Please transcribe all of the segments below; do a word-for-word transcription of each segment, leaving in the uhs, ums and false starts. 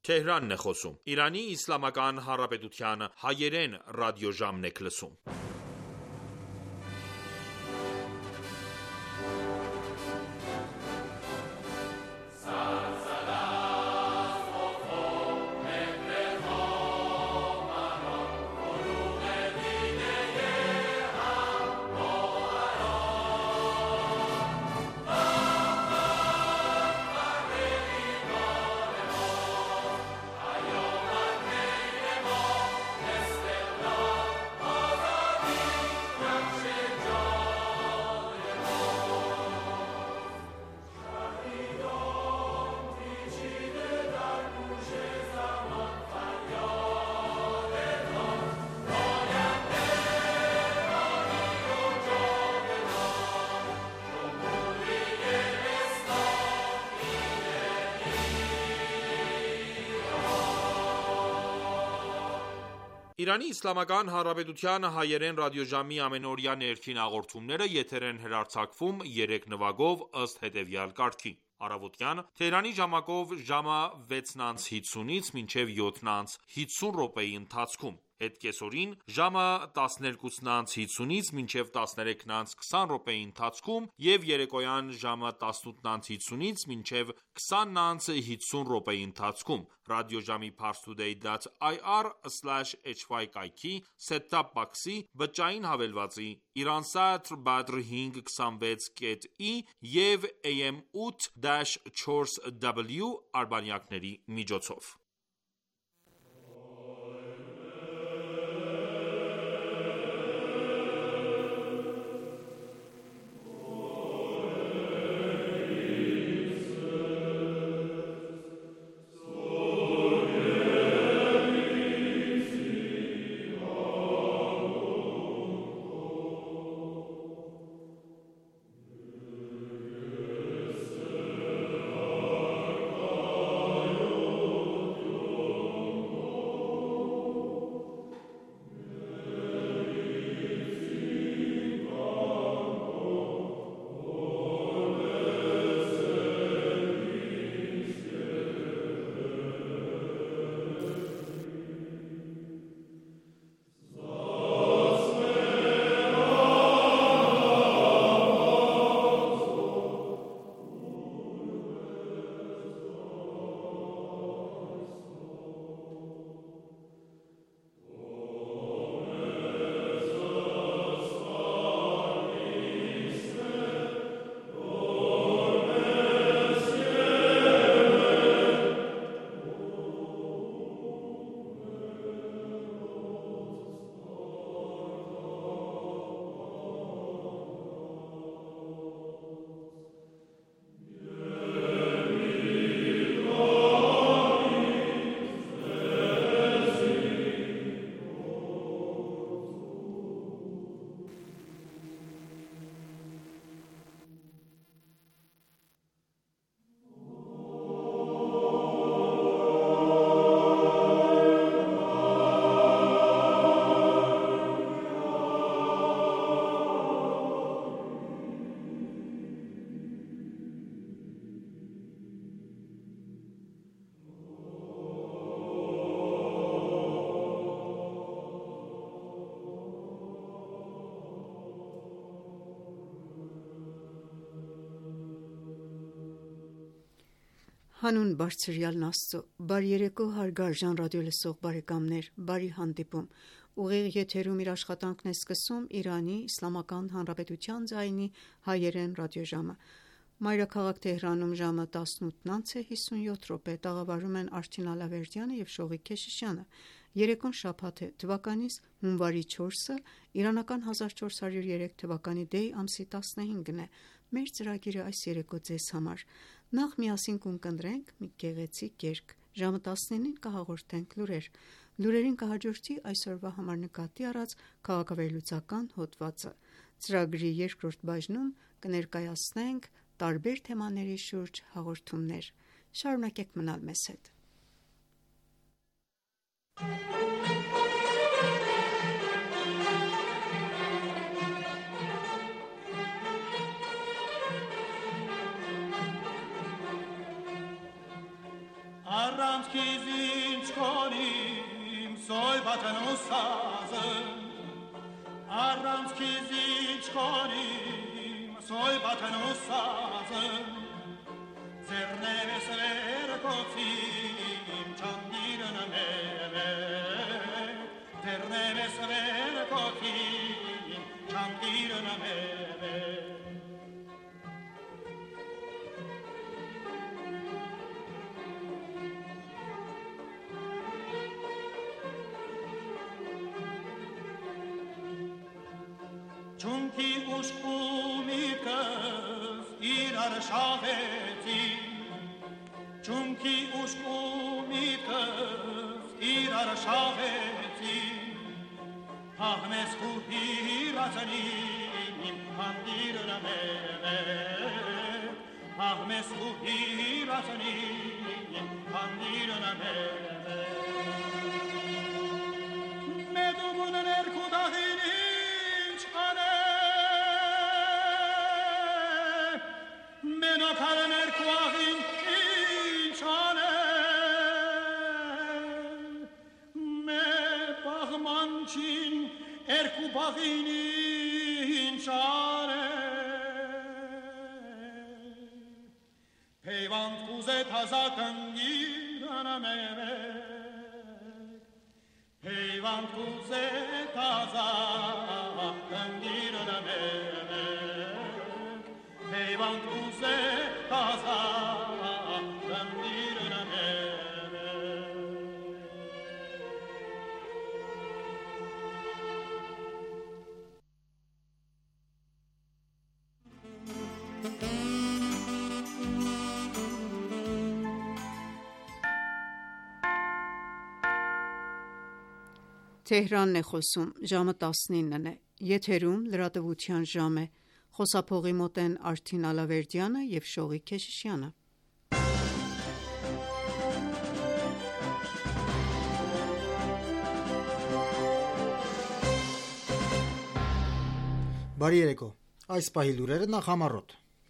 Թեհրանն է խոսում։ Իրանի Իսլամական Հանրապետության հայերեն ռադիոժամն եք լսում։ Իրանի Իսլամական Հանրապետության հայերեն ռադիոժամի ամենօրյա ներքին հաղորդումները եթեր են հեռարձակվում երեք նվագով ըստ հետևյալ կարգի. Առավոտյան Թեհրանի ժամակով ժամը վեցն անց հինգից մինչև յոթն անց հինգսուն րոպեի ընթացքում, հետկեսօրին ժամը տասներկուսն անց հինգից մինչև տասներեքն անց քսան րոպեի ընթացքում և երեկոյան ժամը տասնութն անց հինգից մինչև քսանն անց հինգսուն րոպեի ընթացքում ռադիոժամի parstoday.ir slash hy կայքի set-top box-ի բջջային հավելվածի Iransat Badr հինգ քսանվեց ի և A M ութ չորս W արբանյակների միջոցով։ Հանուն բարձրյալն Աստծո, բարի երեկո հարգարժան ռադիոլսող բարեկամներ, բարի հանդիպում: Ուղիղ եթերում իր աշխատանքն է սկսում Իրանի Իսլամական Հանրապետության ձայնի հայերեն ռադիոժամը: Մայրաքաղաք Թեհրանում ժամը տասնութն անց է հիսունյոթ րոպե, տաղավարում են Արչին Ալավերդյանը և Շողիկ Քեշիշյանը: Երեկոն շաբաթ է, թվականիս հունվարի չորսը, իրանական հազար չորս հարյուր երեք թվականի դեյ ամսի տասնհինգն է: Մեր ծրագիրը այս երեկո ձեզ համար: Նախ միասին կունկնդրենք մի գեղեցիկ երգ, ժամը տասնինին կհաղորդենք լուրեր: Լուրերին կհաջորդի այսօրվա համար նկատի առած քաղաքավերլուծական հոդվածը: Ծրագրի երկրորդ բաժնում կներկայացնենք տարբեր թեմաների շուրջ հաղորդումներ: Շարունակեք մնալ մեզ հետ: առանց քեզ ինչ կորիմ սոյ բաթան ու սազը առանց քեզ ինչ կորիմ սոյ բաթան ու սազը ձեռներս վերկոցիմ չանդիրն ամերը ձեռներս վերկոցիմ չանդիրն ամերը Չունքի ուշկումիկս իրար շահեցի Չունքի ուշկումիկս իրար շահեցի Հաղնես խուհիրացնին իմ հանդիրն ամերը Հաղնես խուհիրացնին իմ հանդիրն ամերը Մեդումուն ներքուդաղինի Մենոքարն երկուաղին ինչ անել Մե բաղմանչին երկու բաղին ինչ անել Պեյվանդ կուզետ հազակն գիրան ամերեք Պեյվանդ կուզետ հազակն գիրան ամերեք Peyvand kuze taza zandirun amere Թեհրանն է խոսում, ժամը տասնինն է, եթերում լրատվության ժամ է, խոսափողի մոտ են Արթին Ալավերդյանը և Շողիկ Քեշիշյանը։ Բարի երեկո, այս պահի լուրերը նախամարոտ։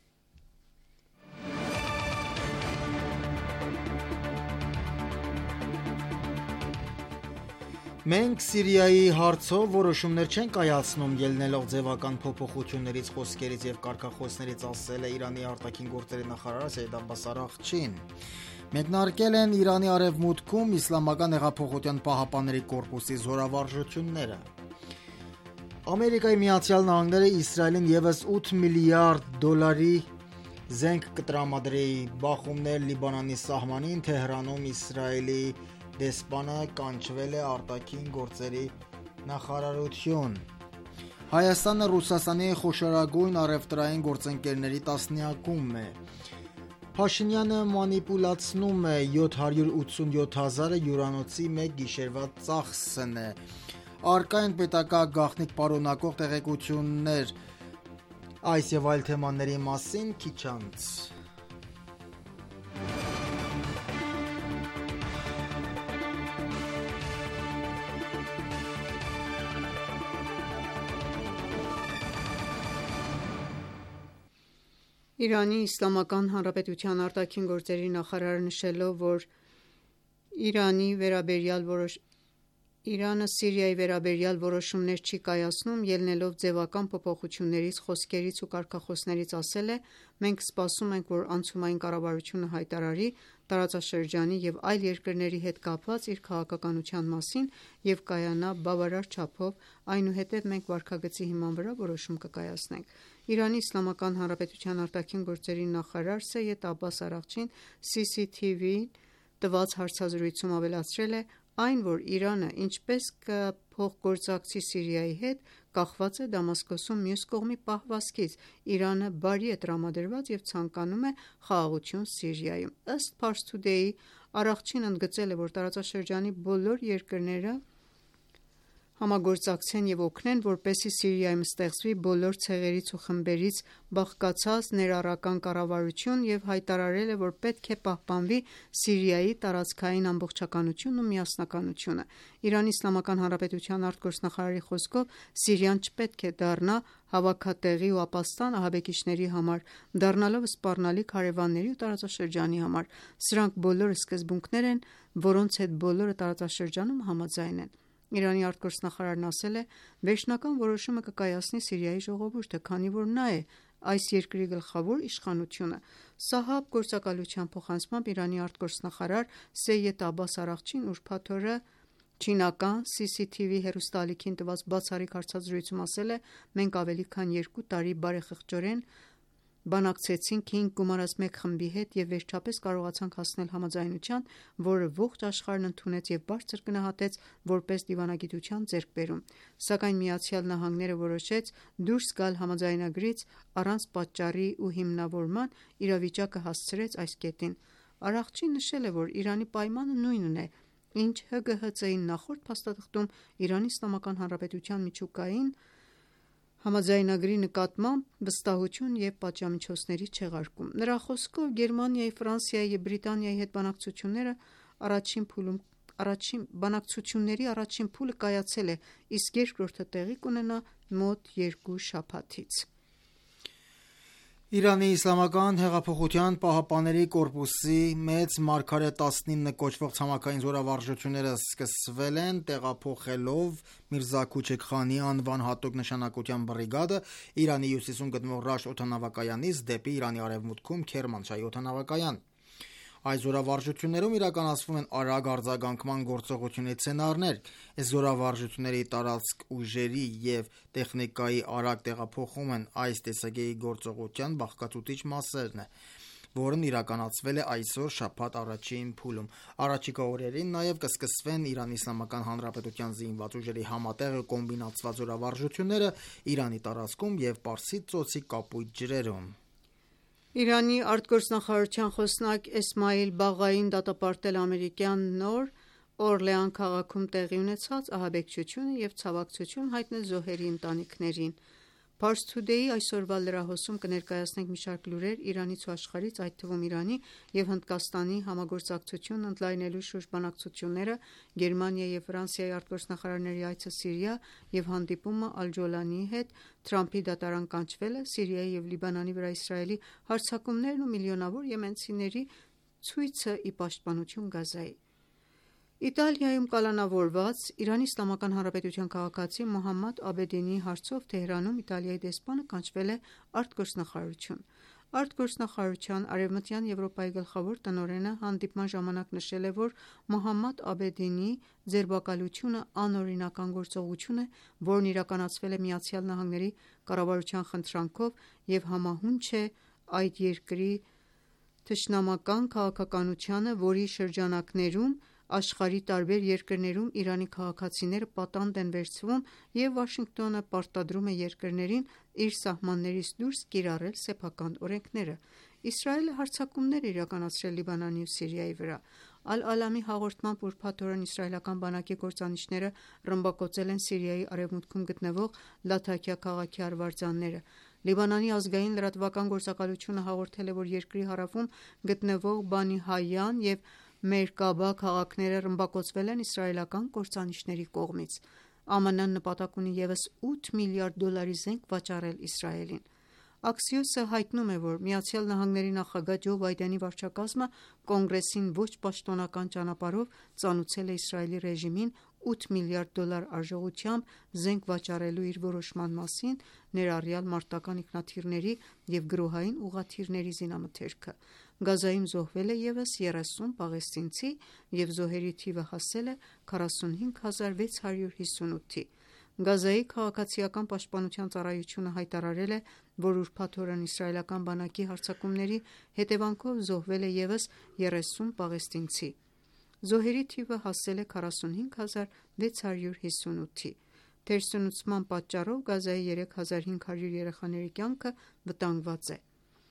Մենք Սիրիայի հարցով որոշումներ չենք կայացնում ելնելով ձևական փոփոխություններից, խոսքերից և կարգախոսներից, ասել է Իրանի արտաքին գործերի նախարար Սեյեդ Աբբաս Արաղչին։ Մեկնարկել են Իրանի արևմուտքում Իսլամական հեղափոխության պահապանների կորպուսի զորավարժությունները։ Ամերիկայի Միացյալ Նահանգները Իսրայելին ևս ութ միլիարդ դոլարի զենք կտրամադրի, բախումներ Լիբանանի սահմանին, Թեհրանում Իսրայելի դեսպանը կանչվել է արտաքին գործերի նախարարություն։ Հայաստանը Ռուսաստանի խոշորագույն առևտրային գործընկերների տասնյակում է։ Փաշինյանը մանիպուլացնում է յոթ հարյուր ութսունյոթ հազարը հյուրանոցի մեկ գիշերվա ծախսն է։ Առկա են պետական գաղտնիք պարունակող տեղեկություններ այս եւ այլ թեմաների մասին քիչ անց։ Իրանի Իսլամական Հանրապետության արտաքին գործերի նախարարը նշելով, որ Իրանի վերաբերյալ որոշ Իրանը Սիրիայի վերաբերյալ որոշումներ չի կայացնում, ելնելով ձևական փոփոխություններից, խոսքերից ու կարգախոսներից, ասել է. «Մենք սպասում ենք, որ անցումային կառավարությունը հայտարարի տարածաշրջանի և այլ երկրների հետ կապված իր քաղաքականության մասին և կայանա բավարար չափով, այնուհետև մենք վարքագծի հիման վրա որոշում կկայացնենք»։ Իրանի Իսլամական Հանրապետության արտաքին գործերի նախարար Սեյեդ Աբբաս Արաղչին C C T V-ին տված հարցազրույցում ավելացրել է. «Այն, որ Իրանը ինչպես կփոխգործակցի Սիրիայի հետ, կախված է Դամասկոսում մյուս կողմի պահվածքից։ Իրանը բարի է տրամադրված և ցանկանում է խաղաղություն Սիրիայում»։ Ըստ Pars Today-ի, Արաղչին ընդգծել է, որ տարածաշրջանի բոլոր երկրները համագործակցեն եւ օգնեն, որպեսզի Սիրիայում ստեղծվի բոլոր ցեղերից ու խմբերից բաղկացած ներառական կառավարություն եւ հայտարարել է, որ պետք է պահպանվի Սիրիայի տարածքային ամբողջականությունն ու միասնականությունը։ Իրանի Իսլամական Հանրապետության արտգործնախարարի խոսքով Սիրիան չպետք է դառնա հավաքատեղի ու ապաստան ահաբեկիչների համար, դառնալով սպառնալիք հարևանների ու տարածաշրջանի համար։ Սրանք բոլորը սկզբունքներ են, որոնց հետ բոլորը տարածաշրջանում համաձայն են։ Իրանի արտգործնախարարն ասել է. «Վերջնական որոշումը կկայացնի Սիրիայի ժողովուրդը, քանի որ նա է այս երկրի գլխավոր իշխանությունը»։ Սահաբ գործակալության փոխանցմամբ Իրանի արտգործնախարար Սեյեդ Աբբաս Արաղչին ուրբաթ օրը չինական C C T V հեռուստաալիքին տված բացառիկ հարցազրույցում ասել է. «Մենք ավելի քան երկու տարի բարեխղճորեն բանակցեցինք հինգ գումարած մեկ խմբի հետ և վերջապես կարողացանք հասնել համաձայնության, որը ողջ աշխարհն ընդունեց և բարձր գնահատեց որպես դիվանագիտության ձեռքբերում։ Սակայն Միացյալ Նահանգները որոշեց դուրս գալ համաձայնագրից առանց պատճառի ու հիմնավորման, իրավիճակը հասցրեց այս կետին»։ Արաղչին նշել է, որ Իրանի պայմանը նույնն է, ինչ Հ G H C-ի նախորդ փաստաթղթում Իրանի Իսլամական Հանրապետության միջուկային համաձայնագրի նկատմամբ վստահություն և պատժամիջոցների չեղարկում։ Նրա խոսքով Գերմանիայի, Ֆրանսիայի և Բրիտանիայի հետ բանակցությունների առաջին փուլում բանակցությունների առաջին փուլը կայացել է, իսկ երկրորդը տեղի կունենա մոտ երկու շաբաթից։ Իրանի Իսլամական հեղափոխության պահապանների կորպուսի մեծ մարգարե տասնինը կոչվող ցամաքային զորավարժությունները սկսվել են տեղափոխելով Միրզա Քուչեկ Խանի անվան հատուկ նշանակության բրիգադը Իրանի հյուսիսում գտնվող Ռաշտ օդանավակայանից դեպի Իրանի արևմուտքում Քերմանշահ օդանավակայան։ Այս զորավարժություններում իրականացվում են արագ արձագանքման գործողությունների սցենարներ։ Այս զորավարժությունների տարածք ուժերի և տեխնիկայի արագ տեղափոխումն այս տեսակեի գործողության բաղկացուցիչ մասերն է, որն իրականացվել է այսօր շաբաթ առաջին փուլում։ Առաջիկա օրերին նաև կսկսվեն Իրանի Իսլամական Հանրապետության զինված ուժերի համատեղ ու կոմբինացված զորավարժությունները Իրանի տարածքում և Պարսից ծոցի կապույտ ջրերում։ Իրանի արտգործնախարարության խոսնակ Էսմայիլ Բաղային դատապարտել ամերիկյան Նոր Օրլեան քաղաքում տեղի ունեցած ահաբեկչությունը և ցավակցություն հայտնել զոհերի ընտանիքներին։ Pars Today-ի այսօրվա լրահոսում կներկայացնենք մի շարք լուրեր Իրանից ու աշխարհից, այդ թվում Իրանի և Հնդկաստանի համագործակցությունն ընդլայնելու շուրջ բանակցությունները, Գերմանիայի և Ֆրանսիայի արտգործնախարարների այցը Սիրիա և հանդիպումը Ալ-Ջոլանիի հետ, Թրամփի դատարան կանչվելը, Սիրիայի և Լիբանանի վրա Իսրայելի հարձակումներն ու միլիոնավոր եմենցիների ցույցը ի պաշտպանություն Գազայի։ Իտալիայում կալանավորված Իրանի Իսլամական Հանրապետության քաղաքացի Մոհամմադ Աբեդինիի հարցով Թեհրանում Իտալիայի դեսպանը կանչվել է արտգործնախարարություն։ Արտգործնախարարության Արևմտյան Եվրոպայի գլխավոր տնօրենը հանդիպման ժամանակ նշել է, որ Մոհամմադ Աբեդինիի ձերբակալությունը անօրինական գործողություն է, որն իրականացվել է Միացյալ Նահանգների կառավարության խնդրանքով և համահունչ է այդ երկրի թշնամական քաղաքականությանը, որի շրջանակներում աշխարհի տարբեր երկրներում Իրանի քաղաքացիները պատանդ են վերցվում և Վաշինգտոնը պարտադրում է երկրներին իր սահմաններից դուրս կիրառել սեփական օրենքները։ Իսրայելը հարձակումներ է իրականացրել Լիբանանի ու Սիրիայի վրա։ Ալ-Ալամի հաղորդմամբ ուրբաթ օրն իսրայելական բանակի կործանիչները ռմբակոծել են Սիրիայի արևմուտքում գտնվող Լաթաքիա քաղաքի արվարձանները։ Լիբանանի ազգային լրատվական գործակալությունը հաղորդել է, որ երկրի հարավում գտնվող Բանի Հայյան և Մերկաբա քաղաքները ռմբակոծվել են իսրայելական կործանիչների կողմից։ Ամն նպատակ ունի ևս ութ միլիարդ դոլարի զենք վաճառել Իսրայելին։ Axios-ը հայտնում է, որ Միացյալ Նահանգների նախագահ Ջո Բայդենի վարչակազմը կոնգրեսին ոչ պաշտոնական ճանապարհով ծանուցել է Իսրայելի ռեժիմին ութ միլիարդ դոլար արժողությամբ զենք վաճառելու իր որոշման մասին, ներառյալ մարտական ինքնաթիռների և գրոհային ուղղաթիռների զինամթերքը։ Գազայում զոհվել է ևս երեսուն պաղեստինցի և զոհերի թիվը հասել է քառասունհինգ հազար վեց հարյուր հիսունութի։ Գազայի քաղաքացիական պաշտպանության ծառայությունը հայտարարել է, որ ուրբաթ օրն իսրայելական բանակի հարձակումների հետևանքով զոհվել է ևս երեսուն պաղեստինցի։ Զոհերի թիվը հասել է քառասունհինգ հազար վեց հարյուր հիսունութի։ Թերսնուցման պատճառով Գազայի երեք հազար հինգ հարյուր երեխաների կյանքը վտանգված է։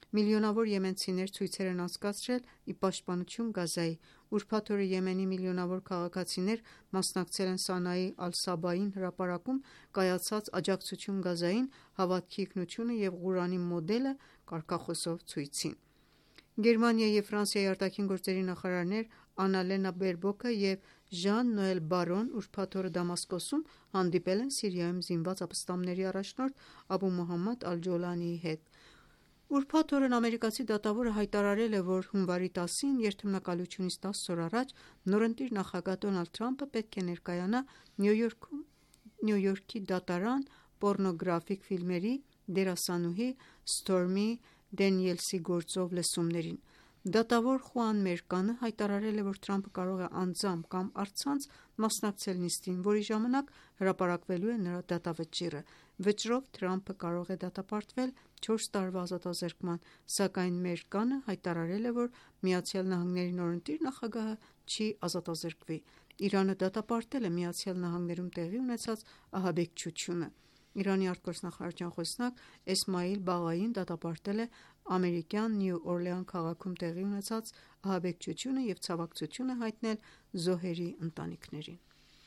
Միլիոնավոր եմենցիներ ցույցեր են անցկացրել ի պաշտպանություն Գազայի։ Ուրբաթ օրը Եմենի միլիոնավոր քաղաքացիներ մասնակցել են Սանայի Ալ-Սաբային հրապարակում կայացած աջակցություն Գազային, հավատքի ինքնությունը և Ղուրանի մոդելը կարգախոսով ցույցին։ Գերմանիայի և Ֆրանսիայի արտաքին գործերի նախարարներ Աննալենա Բերբոկը և Ժան-Նոել Բարոն ուրբաթ օրը Դամասկոսում հանդիպել են Սիրիայում զինված ապստամբների առաջնորդ Աբու Մոհամմադ Ալ-Ջոլանիի հետ։ Ուրբաթ օրն ամերիկացի դատավորը հայտարարել է, որ հունվարի տասին երթմնակալությունից տասը օր առաջ նորընտիր նախագահ Դոնալդ Թրամփը պետք է ներկայանա Նյու Յորքի դատարան պոռնոգրաֆիկ ֆիլմերի դերասանուհի Սթորմի Դենիելսի գործով լսումներին։ Դատավոր Խուան Մերկանը հայտարարել է, որ Թրամփը կարող է անձամբ կամ առցանց մասնակցել նիստին, որի ժամանակ հրապարակվելու է նրա դատավճիռը։ Վճռով Թրամփը կարող է դատապարտվել չորս տարվա ազատազրկման, սակայն Մերկանը հայտարարել է, որ ԱՄՆ-ի նորընտիր նախագահը չի ազատազրկվի։ Իրանը դատապարտել է ԱՄՆ-ում տեղի ունեցած ահաբեկչությունը։ Իրանի արտգործնախարարության խոսնակ Էսմայիլ Բաղային դատապարտել է ամերիկյան Նյու Օրլեան քաղաքում տեղի ունեցած ահաբեկչությունը և ցավակցություն է հայտնել զոհերի ընտանիքներին։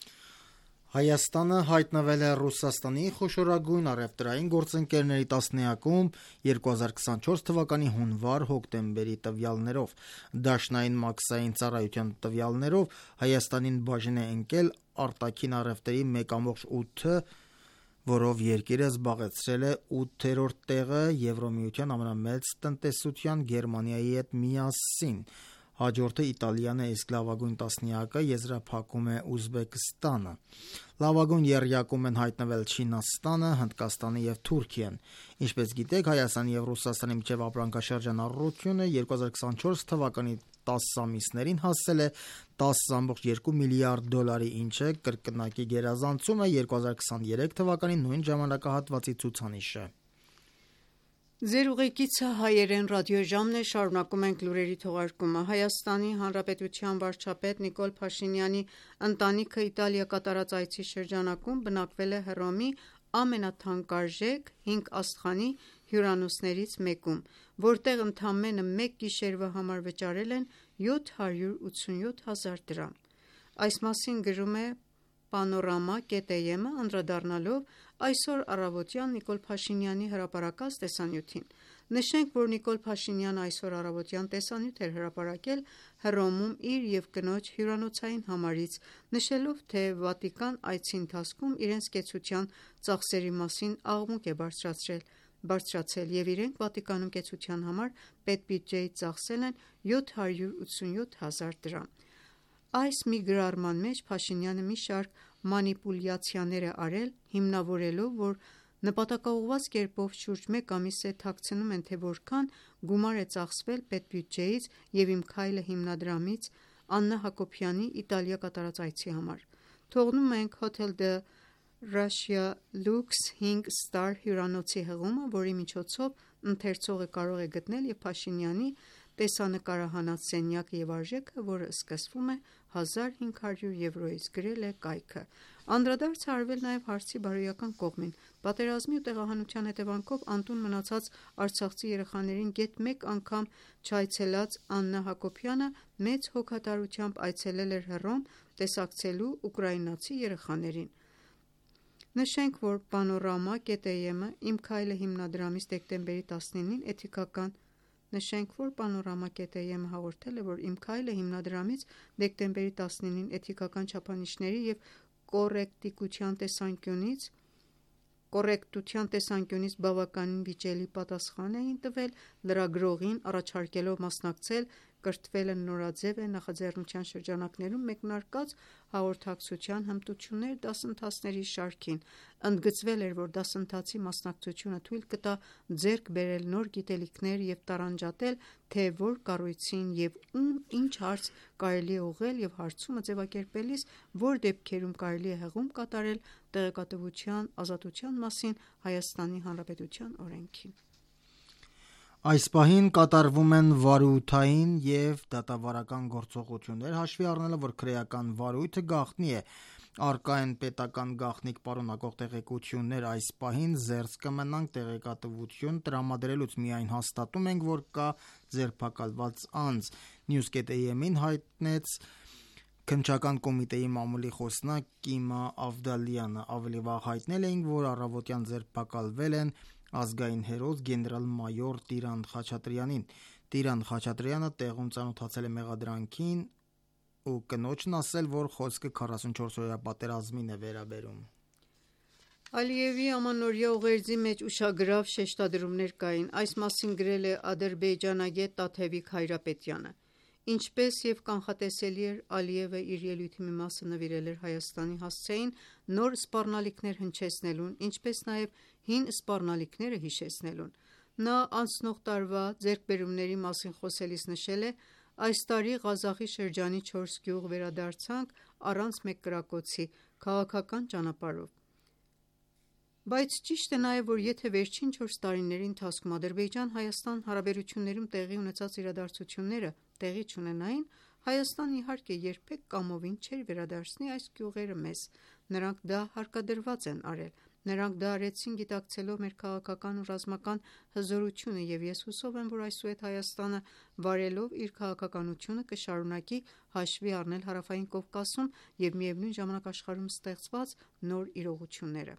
Հայաստանը հայտնվել է Ռուսաստանի խոշորագույն առևտրային գործընկերների տասնյակում երկու հազար քսանչորս թվականի հունվար-հոկտեմբերի տվյալներով։ Դաշնային մաքսային ծառայության տվյալներով Հայաստանին բաժին է ընկել արտաքին առևտրի մեկ կόμma ութ, որով երկիրը զբաղեցրել է ութերորդ տեղը Եվրոմիության ամենամեծ տնտեսության Գերմանիայի հետ միասին։ Հաջորդը Իտալիան է, իսկ լավագույն տասնյակը եզրափակում է Ուզբեկստանը։ Լավագույն եռյակում են հայտնվել Չինաստանը, Հնդկաստանը և Թուրքիան։ Ինչպես գիտեք, Հայաստանի և Ռուսաստանի միջև ապրանքաշրջան առողջությունը երկու հազար քսանչորս թվականի տասը ամիսներին հասել է տասը կόμma երկու միլիարդ դոլարի, ինչը կրկնակի գերազանցում է երկու հազար քսաներեք թվականի նույն ժամանակահատվածի ցուցանիշը։ Ձեր ուղեկիցը հայերեն ռադիոժամն է, շարունակում ենք լուրերի թողարկումը։ Հայաստանի Հանրապետության վարչապետ Նիկոլ Փաշինյանի ընտանիքը Իտալիա կատարած այցի շրջանակում բնակվել է Հռոմի ամենաթանկարժեք հինգ աստղանի հյուրանոցներից մեկում, որտեղ ընդամենը մեկ գիշերվա համար վճարել են յոթ հարյուր ութսունյոթ հազար դրամ։ Այս մասին գրում է Panorama.am-ը, անդրադառնալով այսօր առավոտյան Նիկոլ Փաշինյանի հրապարակած տեսանյութին։ Նշենք, որ Նիկոլ Փաշինյանը այսօր առավոտյան տեսանյութ էր հրապարակել Հռոմում իր և կնոջ հյուրանոցային համարից, նշելով, թե Վատիկան այցի ընթացքում իրենց կեցության ծախսերի մասին աղմուկ է բարձրացրել բարձրացել և իրենք Վատիկանում կեցության համար պետբյուջեից ծախսել են յոթ հարյուր ութսունյոթ հազար դրամ։ Այս մի գրառման մեջ Փաշինյանը մի շարք մանիպուլյացիաներ է արել, հիմնավորելով, որ նպատակաուղղված կերպով շուրջ մեկ ամիս է թաքցնում են, թե որքան գումար է ծախսվել պետբյուջեից և Իմ քայլը հիմնադրամից Աննա Հակոբյանի Իտալիա կատարած այցի համար։ Թողնում ենք Hotel de Russia Lux հինգ ստար հյուրանոցի հղումը, որի միջոցով ընթերցողը կարող է գտնել և Փաշինյանի տեսանկարահանած սենյակը և արժեքը, որը սկսվում է հազար հինգ հարյուր եվրոյից, գրել է կայքը։ Անդրադարձ է արվել նաև հարցի բարոյական կողմին։ Պատերազմի ու տեղահանության հետևանքով անտուն մնացած արցախցի երեխաներին գեթ մեկ անգամ չայցելած Աննա Հակոբյանը մեծ հոգատարությամբ այցելել էր Հռոմ տեսակցելու ուկրաինացի երեխաներին։ Նշենք, որ Panorama.am-ը Իմ քայլը հիմնադրամից դեկտեմբերի տասնինին էթիկական Նշենք, որ Panorama.am-ը հաղորդել է, որ Իմ քայլը հիմնադրամից դեկտեմբերի տասնինին էթիկական չափանիշների և կոռեկտիկության տեսանկյունից կոռեկտության տեսանկյունից բավականին վիճելի պատասխան էին տվել լրագրողին, առաջարկելով մասնակցել կրթվելը նորաձև է նախաձեռնության շրջանակներում մեկնարկած հաղորդակցության հմտություններ դասընթացների շարքին։ Ընդգծվել էր, որ դասընթացի մասնակցությունը թույլ կտա ձեռք բերել նոր գիտելիքներ և տարանջատել, թե որ կառույցին և ում ինչ հարց կարելի է ուղղել և հարցումը ձևակերպելիս որ դեպքերում կարելի է հղում կատարել տեղեկատվության ազատության մասին Հայաստանի Հանրապետության օրենքին։ Այս պահին կատարվում են վարույթային և դատավարական գործողություններ, հաշվի առնելով, որ քրեական վարույթը գաղտնի է Արկա են պետական գաղտնիք պարունակող տեղեկություններ այս պահին, զերծ կմնանք տեղեկատվություն տրամադրելուց, միայն հաստատում ենք, որ կա ձերբակալված անձ, News.am-ին հայտնեց Քննչական կոմիտեի մամուլի խոսնակ Կիմա Ավդալյանը։ Ավելի վաղ հայտնել էինք, որ առավոտյան ձերբակալվել են ազգային հերոս գեներալ-մայոր Տիրանդ Խաչատրյանին։ Տիրանդ Խաչատրյանը տեղում ծանոթացել է մեղադրանքին ու կնոջն ասել, որ խոսքը քառասունչորսօրյա պատերազմին է վերաբերում։ Ալիևի ամանորյա ուղերձի մեջ ուշագրավ շեշտադրումներ կային, այս մասին գրել է ադրբեջանագետ Տաթևիկ Հայրապետյանը։ Ինչպես եւ կանխատեսելի էր, Ալիևը իր ելույթի մի մասը նվիրել էր Հայաստանի հասցեին նոր սպառնալիքներ հնչեցնելուն, ինչպես նաեւ հին սպառնալիքները հիշեցնելուն։ Նա անցնող տարվա ձեռքբերումների մասին խոսելիս նշել է. «Այս տարի Ղազախի շրջանի չորս գյուղ վերադարձանք առանց մեկ կրակոցի, քաղաքական ճանապարհով»։ Բայց ճիշտ է նաև, որ եթե վերջին չորս տարիների ընթացքում Ադրբեջան-Հայաստան հարաբերություններում տեղի ունեցած իրադարձությունները տեղի չունենային, Հայաստանը իհարկե երբեք կամովին չէր վերադարձնի այս գյուղերը մեզ։ Նրանք դա հարկադրված են արել։ Նրանք դա արեցին գիտակցելով մեր քաղաքական ու ռազմական հզորությունը, եւ ես հուսով եմ, որ այսուհետ Հայաստանը վարելով իր քաղաքականությունը կշարունակի հաշվի առնել Հարավային Կովկասում եւ միևնույն ժամանակ աշխարհում ստեղծված նոր իրողությունները։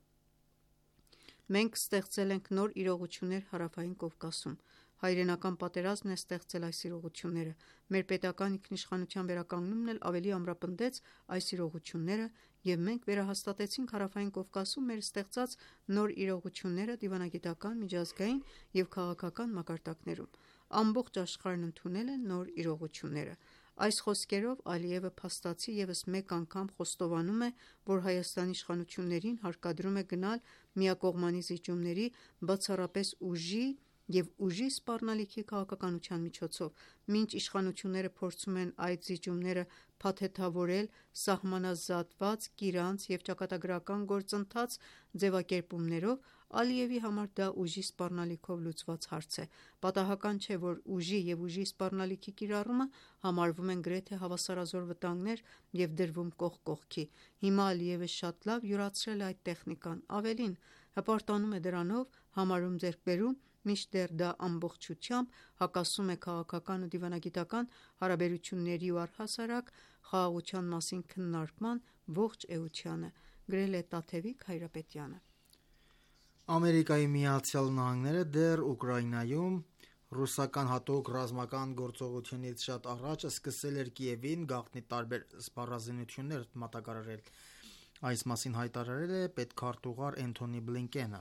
Մենք ստեղծել ենք նոր իրողություններ Հարավային Կովկասում։ Հայրենական պատերազմն է ստեղծել այս իրողությունները։ Մեր պետական ինքնիշխանության վերականգնումն էլ ավելի ամրապնդեց այս իրողությունները, եւ մենք վերահաստատեցինք Հարավային Կովկասում մեր ստեղծած նոր իրողությունները դիվանագիտական, միջազգային եւ քաղաքական մակարդակներում։ Ամբողջ աշխարհն ընդունել է նոր իրողությունները։ Այս խոսքերով Ալիևը փաստացի եւս մեկ անգամ խոստովանում է, որ Հայաստանի իշխանություններին հարկադրում է գնալ միակողմանի զիջումների, բացառապես ուժի և ուժի սպառնալիքի քաղաքականության միջոցով, մինչ իշխանությունները փորձում են այդ զիջումները փաթեթավորել սահմանազատված, կիրանց և ճակատագրական գործընթաց ձևակերպումներով, Ալիևի համար դա ուժի սպառնալիքով լուծված հարց է։ Պատահական չէ, որ ուժի և ուժի սպառնալիքի կիրառումը համարվում են գրեթե հավասարազոր վտանգներ և դրվում կողք կողքի։ Հիմա Ալիևը շատ լավ յուրացրել է այդ տեխնիկան, ավելին, հպարտանում է դրանով, համարում ձեռքբերում, մինչդեռ դա ամբողջությամբ հակասում է քաղաքական ու դիվանագիտական հարաբերությունների ու առհասարակ խաղաղության մասին քննարկման ողջ էությանը, գրել է Տաթևիկ Հայրապետյանը։ Ամերիկայի Միացյալ Նահանգները դեռ Ուկրաինայում ռուսական հատուկ ռազմական գործողությունից շատ առաջ սկսել էր Կիևին գաղտնի տարբեր սպառազինություններ մատակարարել։ Այս մասին հայտարարել է պետքարտուղար Էնթոնի Բլինկենը։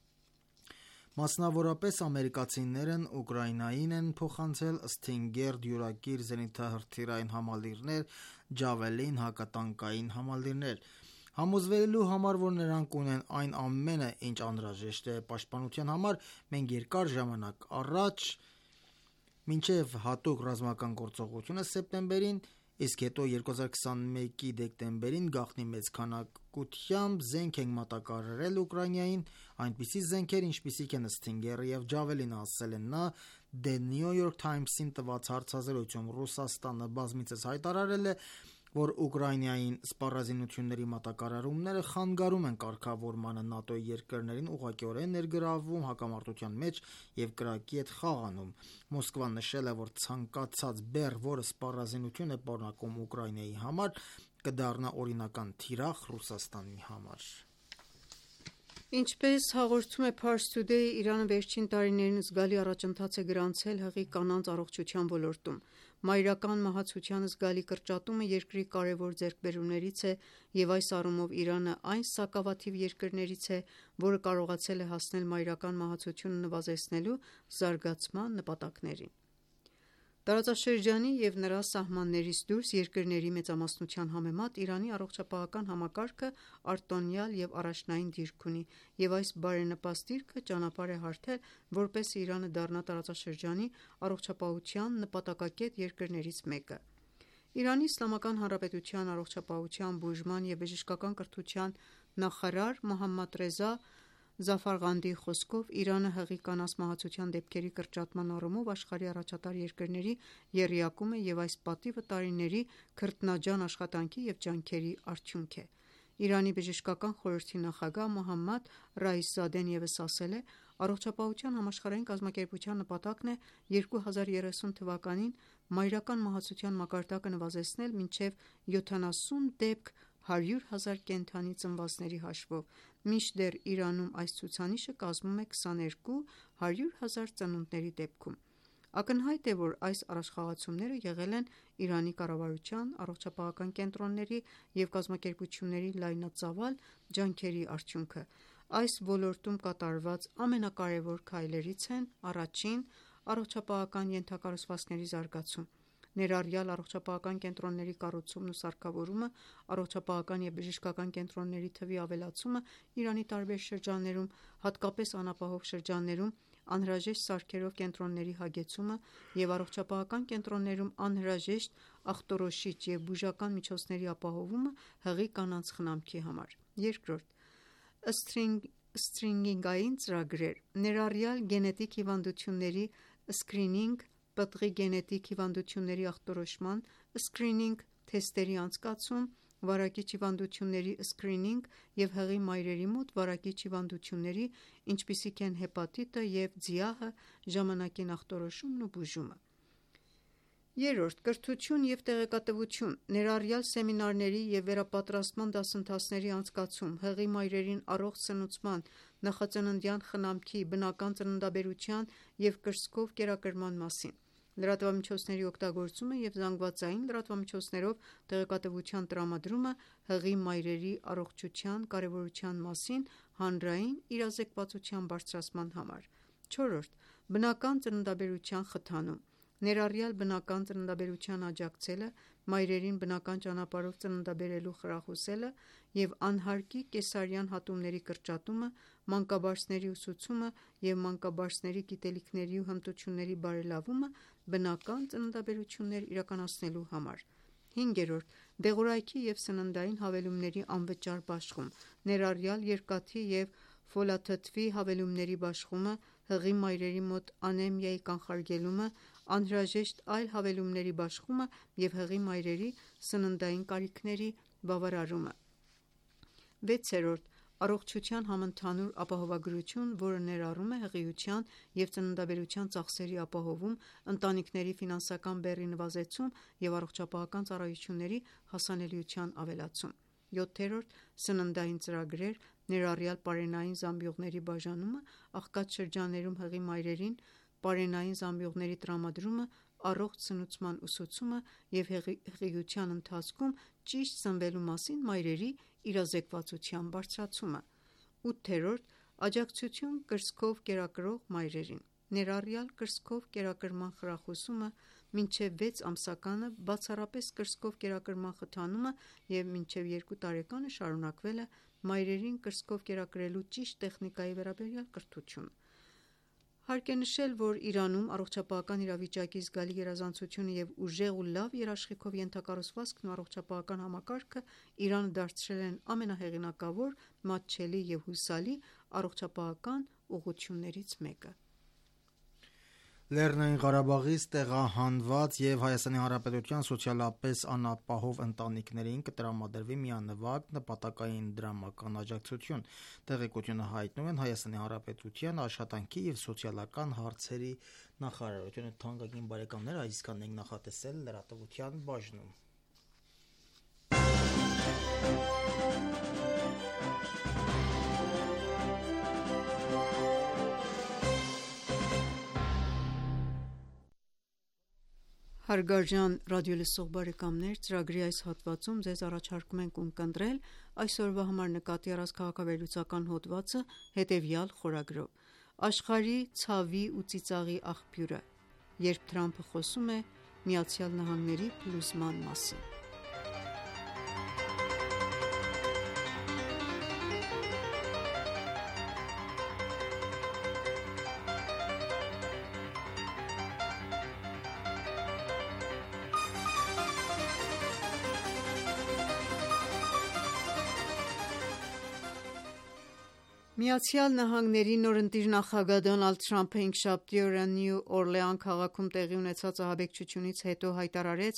Մասնավորապես ամերիկացիներն Ուկրաինային են փոխանցել Stinger դյուրակիր զենիթահրթիռային համալիրներ, Javelin հակատանկային համալիրներ, համոզվելու համար, որ նրանք ունեն այն ամենը, ինչ անհրաժեշտ է պաշտպանության համար, մենք երկար ժամանակ առաջ, մինչև հատուկ ռազմական գործողությունը սեպտեմբերին, իսկ հետո երկու հազար քսաներկու դեկտեմբերին գաղտնի մեծ քանակությամբ զենք ենք մատակարարել Ուկրաինային, այնպիսի զենքեր, ինչպիսիք են Stinger-ը և Javelin-ը, ասել է նա The New York Times-ին տված հարցազրույցում։ Ռուսաստանը բազմիցս հայտարարել է, որ Ուկրաինային սպառազինությունների մատակարարումները խանգարում են կարգավորմանը, ՆԱՏՕ-ի երկրներին ուղղակիորեն ներգրավվում հակամարտության մեջ և կրակի հետ խաղ անում։ Մոսկվան նշել է, որ ցանկացած բեռ, որը սպառազինություն է պարունակում Ուկրաինայի համար, կդառնա օրինական թիրախ Ռուսաստանի համար։ Ինչպես հաղորդում է Pars Today, Իրանը վերջին տարիներին զգալի առաջընթաց է գրանցել հղի կանանց առողջության ոլորտում։ Մայրական մահացության զգալի կրճատումը երկրի կարևոր ձեռքբերումներից է, և այս առումով Իրանը այն սակավաթիվ երկրներից է, որը կարողացել է հասնել մայրական մահացությունը նվազեցնելու զարգացման նպատակներին։ Տարածաշրջանի և նրա սահմաններից դուրս երկրների մեծամասնության համեմատ Իրանի առողջապահական համակարգը արտոնյալ և առաջնային դիրք ունի, և այս բարենպաստ դիրքը ճանապարհ է հարթել, որպեսզի Իրանը դառնա տարածաշրջանի առողջապահության նպատակակետ երկրներից մեկը։ Իրանի Իսլամական Հանրապետության առողջապահության, բուժման և բժշկական կրթության նախարար Մոհամմադ Ռեզա Զաֆարղանդիի խոսքով, Իրանը հղի կանանց մահացության դեպքերի կրճատման առումով աշխարհի առաջատար երկրների եռյակում է, և այս պատիվը տարիների քրտնաջան աշխատանքի և ջանքերի արդյունք է։ Իրանի բժշկական խորհրդի նախագահ Մոհամմադ Ռաիսզադեն ևս ասել է. «Առողջապահության համաշխարհային կազմակերպության նպատակն է երկու հազար երեսուն թվականին մայրական մահացության մակարդակը նվազեցնել մինչև յոթանասուն դեպք հարյուր հազար կենդանի ծնվածների հաշվով, մինչդեռ Իրանում այս ցուցանիշը կազմում է քսաներկու հարյուր հազար ծնունդների դեպքում»։ Ակնհայտ է, որ այս առաջխաղացումները եղել են Իրանի կառավարության, առողջապահական կենտրոնների և կազմակերպությունների լայնածավալ ջանքերի արդյունքը։ Այս ոլորտում կատարված ամենակարևոր քայլերից են. Առաջին՝ առողջապահական ենթակառուցվածքների զարգացում, ներառյալ առողջապահական կենտրոնների կառուցումն ու սարքավորումը, առողջապահական և բժշկական կենտրոնների թվի ավելացումը Իրանի տարբեր շրջաններում, հատկապես անապահով շրջաններում, անհրաժեշտ սարքերով կենտրոնների հագեցումը և առողջապահական կենտրոններում անհրաժեշտ ախտորոշիչ և բուժական միջոցների ապահովումը հղի կանանց խնամքի համար։ Երկրորդ՝ սթրինգինգային ծրագրեր, ներառյալ գենետիկ հիվանդությունների սքրինինգ, պտղի գենետիկ հիվանդությունների ախտորոշման սքրինինգ, թեստերի անցկացում, վարակիչ հիվանդությունների սքրինինգ և հղի մայրերի մոտ վարակիչ հիվանդությունների, ինչպիսիք են հեպատիտը և ձիահը, ժամանակին ախտորոշումն ու բուժումը։ Երրորդ՝ կրթություն և տեղեկատվություն, ներառյալ սեմինարների և վերապատրաստման դասընթացների անցկացում, հղի մայրերին առողջ սնուցման, նախածննդյան խնամքի, բնական ծննդաբերության և կրծքով կերակրման մասին, լրատվամիջոցների օգտագործումը և զանգվածային լրատվամիջոցներով տեղեկատվության տրամադրումը հղի մայրերի առողջության կարևորության մասին հանրային իրազեկվածության բարձրացման համար։ Չորրորդ՝ բնական ծննդաբերության խթանում, ներառյալ բնական ծննդաբերությանն աջակցելը, մայրերին բնական ճանապարհով ծննդաբերելու խրախուսելը և անհարկի կեսարյան հատումների կրճատումը, մանկաբարձների ուսուցումը և մանկաբարձների գիտելիքների ու հմտությունների բարելավումը բնական ծննդաբերություններ իրականացնելու համար։ Հինգերորդ՝ դեղորայքի և սննդային հավելումների անվճար բաշխում, ներառյալ երկաթի և ֆոլաթթվի հավելումների բաշխումը, հղի մայրերի մոտ անեմիայի կանխարգելումը, անհրաժեշտ այլ հավելումների բաշխումը և հղի մայրերի սննդային կարիքների բավարարումը։ Վեցերորդ՝ առողջության համընդհանուր ապահովագրություն, որը ներառում է հղիության և ծննդաբերության ծախսերի ապահովում, ընտանիքների ֆինանսական բեռի նվազեցում և առողջապահական ծառայությունների հասանելիության ավելացում։ Յոթերորդ՝ սննդային ծրագրեր, ներառյալ պարենային զամբյուղների բաժանումը աղքատ շրջաններում հղի մայրերին, պարենային զամբյուղների տրամադրումը, առողջ սնուցման ուսուցումը և հղիության ընթացքում ճիշտ սնվելու մասին մայրերի իրազեկվածության բարձրացումը։ Ութերորդ՝ աջակցություն կրծքով կերակրող մայրերին, ներառյալ կրծքով կերակրման խրախուսումը, մինչև վեց ամսականը բացառապես կրծքով կերակրման խթանումը և մինչև երկու տարեկանը շարունակվելը, մայրերին կրծքով կերակրելու ճիշտ տեխնիկայի վերաբերյալ կրթությունը։ Հարկ է նշել, որ Իրանում առողջապահական իրավիճակի զգալի գերազանցությունը և ուժեղ ու լավ երաշխիքով ենթակառուցվածքն ու առողջապահական համակարգը Իրանը դարձրել են ամենահեղինակավոր, մատչելի և հուսալի առողջապահական ուղղություններից մեկը։ Լեռնային Ղարաբաղից տեղահանված և ՀՀ սոցիալապես անապահով ընտանիքներին կտրամադրվի միանվագ նպատակային դրամական աջակցություն։ Տեղեկությունը հայտնում են ՀՀ աշխատանքի և սոցիալական հարցերի նախարարությունը։ Թանկագին բարեկամներ, այսքանն ենք նախատեսել լրատվության բաժնում։ Հարգարժան ռադիոլսող բարեկամներ, ծրագրի այս հատվածում ձեզ առաջարկում ենք ունկնդրել այսօրվա համար նկատի առած քաղաքավերլուծական հոդվածը հետևյալ խորագրով՝ Աշխարհի ցավի ու ծիծաղի աղբյուրը, երբ Թրամփը խոսում է ԱՄՆ-ի փլուզման մասին։ ԱՄՆ-ի նորընտիր նախագահ Դոնալդ Թրամփը հինգշաբթի օրը Նյու Օրլեան քաղաքում տեղի ունեցած ահաբեկչությունից հետո հայտարարեց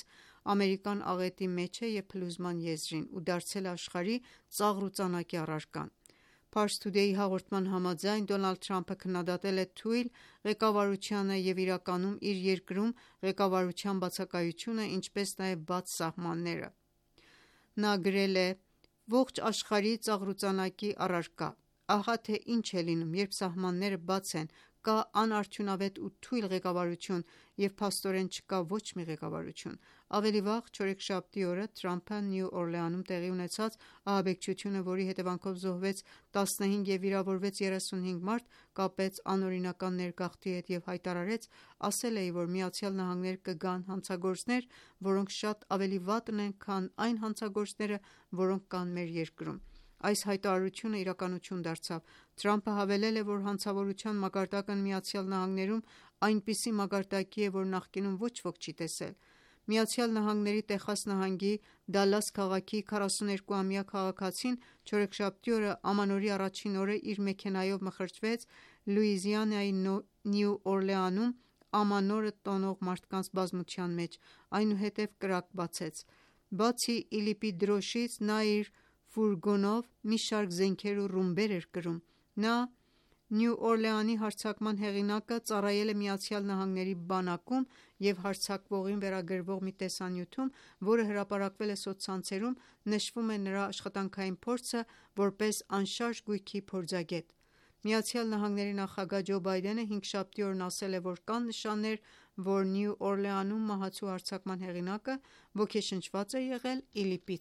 ամերիկան աղետի մեջ է և փլուզման եզրին ու դարձել է աշխարհի ծաղր ու ծանակի առարկան։ Pars Today-ի հաղորդման համաձայն Դոնալդ Թրամփը քննադատել է թույլ ղեկավարությանը և իրականում իր երկրում ղեկավարության բացակայությունը, ինչպես նաև բաց սահմանները։ Նա գրել է. «Ողջ աշխարհի ծաղրուծանակի առարկա։ Ահա թե ինչ է լինում, երբ սահմանները բաց են, կա անարդյունավետ ու թույլ ղեկավարություն և փաստորեն չկա ոչ մի ղեկավարություն»։ Ավելի վաղ, չորեքշաբթի օրը Թրամփը Նյու Օրլեանում տեղի ունեցած ահաբեկչությունը, որի հետևանքով զոհվեց տասնհինգ և վիրավորվեց երեսունհինգ մարդ, կապեց անօրինական ներգաղթի հետ և հայտարարեց, ասել է, որ ԱՄՆ-ն կգան հանցագործներ, որոնք շատ ավելի վատ ունեն, քան այն հանցագործները, որոնք կան մեր երկրում։ Այս հայտարարությունը իրականություն դարձավ։ Թրամփը հավելել է, որ հանցավորության մակարդակն ԱՄՆ-ում այնպիսի մակարդակի է, որ նախկինում ոչ ոք չի տեսել։ ԱՄՆ-ի Տեխաս նահանգի Դալլաս քաղաքի քառասուներկուամյա քաղաքացին չորեքշաբթի օրը ամանորի առաջին օրը իր մեքենայով մխրճվեց Լուիզիանայի Նյու Օրլեանում ամանորը տոնող մարդկանց բազմության մեջ, այնուհետև կրակ բացեց։ Բացի ԻԼԻՊ-ի դրոշից, նա իր ֆուրգոնով մի շարք զենքեր ու ռումբեր էր կրում։ Նա Նյու Օրլեանի հարձակման հեղինակը ծառայել է ԱՄՆ-ի բանակում և հարձակվողին վերագրվող մի տեսանյութում, որը հրապարակվել է սոցցանցերում, նշվում է նրա աշխատանքային փորձը որպես անշարժ գույքի փորձագետ։ ԱՄՆ նախագահ Ջո Բայդենը հինգշաբթի օրն ասել է, որ կան նշաններ, որ Նյու Օրլեանում մահացու հարձակման հեղինակը ոգեշնչված է եղել ԻԼԻՊ-ից։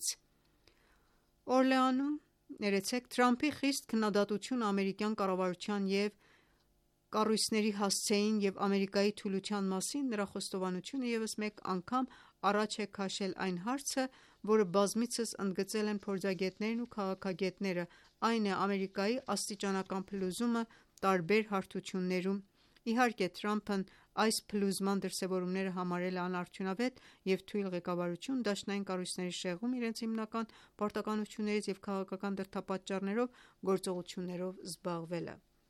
Օրլեանում Թրամփի խիստ քննադատությունը ամերիկյան կառավարության և կառույցների հասցեին և Ամերիկայի թուլության մասին նրա խոստովանությունը ևս մեկ անգամ առաջ է քաշել այն հարցը, որը բազմիցս ընդգծել են փորձագետներն ու քաղաքագետները, այն է Ամերիկայի աստիճանական փլուզումը տարբեր հարթություններում։ Իհարկե, Թրամփն այս փլուզման դրսևորումները համարել է անարդյունավետ և թույլ ղեկավարություն, դաշնային կառույցների շեղում իրենց հիմնական պարտականություններից և քաղաքական դրդապատճառներով գործողություններով զբաղվելը։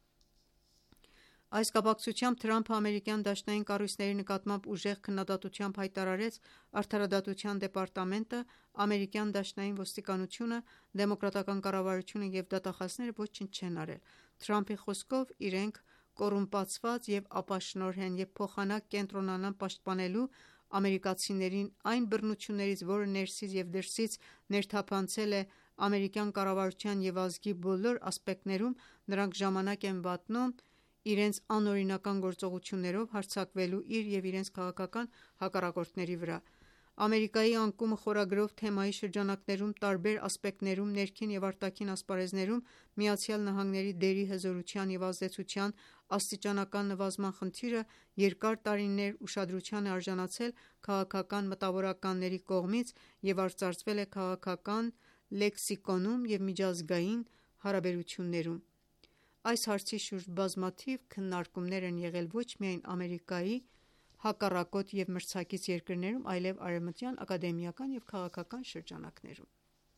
Այս կապակցությամբ Թրամփը ամերիկյան դաշնային կառույցների նկատմամբ ուժեղ քննադատությամբ հայտարարեց Արդարադատության դեպարտամենտը, ամերիկյան դաշնային ոստիկանությունը, դեմոկրատական կառավարությունը և դատախազները ոչինչ չեն արել։ Թրամփի խոսքով, իրենք կոռումպացված և ապաշնորհ են և փոխանակ կենտրոնանան պաշտպանելու ամերիկացիներին այն բռնություններից, որը ներսից և դրսից ներթափանցել է ամերիկյան կառավարության և ազգի բոլոր ասպեկտներում, նրանք ժամանակ են վատնում իրենց անօրինական գործողություններով հարձակվելու իր և իրենց քաղաքական հակառակորդների վրա։ Ամերիկայի անկումը խորագրով թեմայի շրջանակներում, տարբեր ասպեկտներում, ներքին և արտաքին ասպարեզներում ԱՄՆ-ի դերի հզորության և ազդեցության աստիճանական նվազման խնդիրը երկար տարիներ ուշադրության է արժանացել քաղաքական մտավորականների կողմից և արծարծվել է քաղաքական լեքսիկոնում և միջազգային հարաբերություններում։ Այս հարցի շուրջ բազմաթիվ քննարկումներ են եղել ոչ միայն Ամերիկայի հակառակորդ և մրցակից երկրներում, այլև արևմտյան ակադեմիական և քաղաքական շրջանակներում։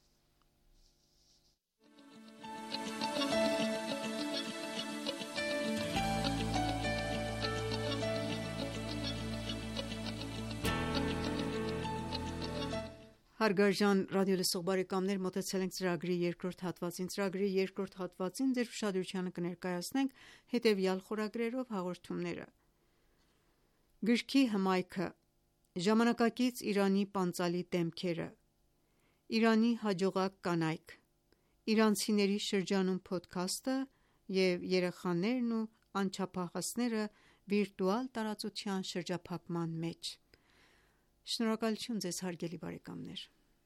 Հարգարժան ռադիոլսող բարեկամներ, մոտեցել ենք ծրագրի երկրորդ հատվածին։ Ծրագրի երկրորդ հատվածին ձեր ուշադրությանը կներկայացնենք հետևյալ խորագրերով հաղորդումները։ Գրքի հմայքը, ժամանակակից Իրանի պանծալի դեմքերը, Իրանի հաջողակ կանայք, իրանցիների շրջանում փոդքասթը և երեխաներն ու անչափահասները վիրտուալ տարածության շրջափակման մեջ։ Շնորհակալություն ձեզ հարգելի բարեկամներ։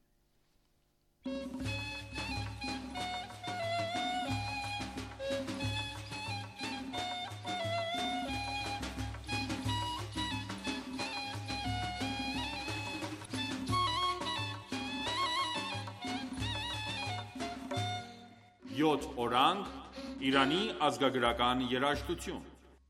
Յոթ օրանգ Իրանի ազգագրական երաժշտություն։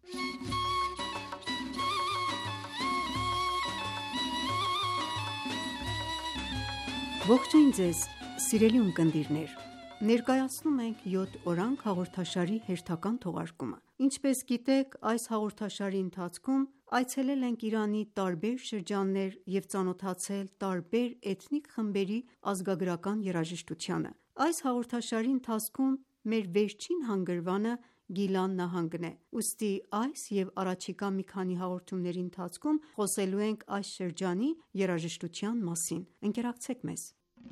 Ողջույն ձեզ սիրելի ունկնդիրներ, ներկայացնում ենք յոթ օրանգ հաղորդաշարի հերթական թողարկումը։ Ինչպես գիտեք, այս հաղորդաշարի ընթացքում այցելել ենք Իրանի տարբեր շրջաններ և ծանոթացել տարբեր էթնիկ խմբերի ազգագրական երաժշտությանը։ Այս հաղորդաշարի ընթացքում մեր վերջին հանգրվանը Գիլան նահանգն է, ուստի այս և առաջիկա մի քանի հաղորդումների ընթացքում խոսելու ենք այս շրջանի երաժշտության մասին։ Ընկերակցեք մեզ։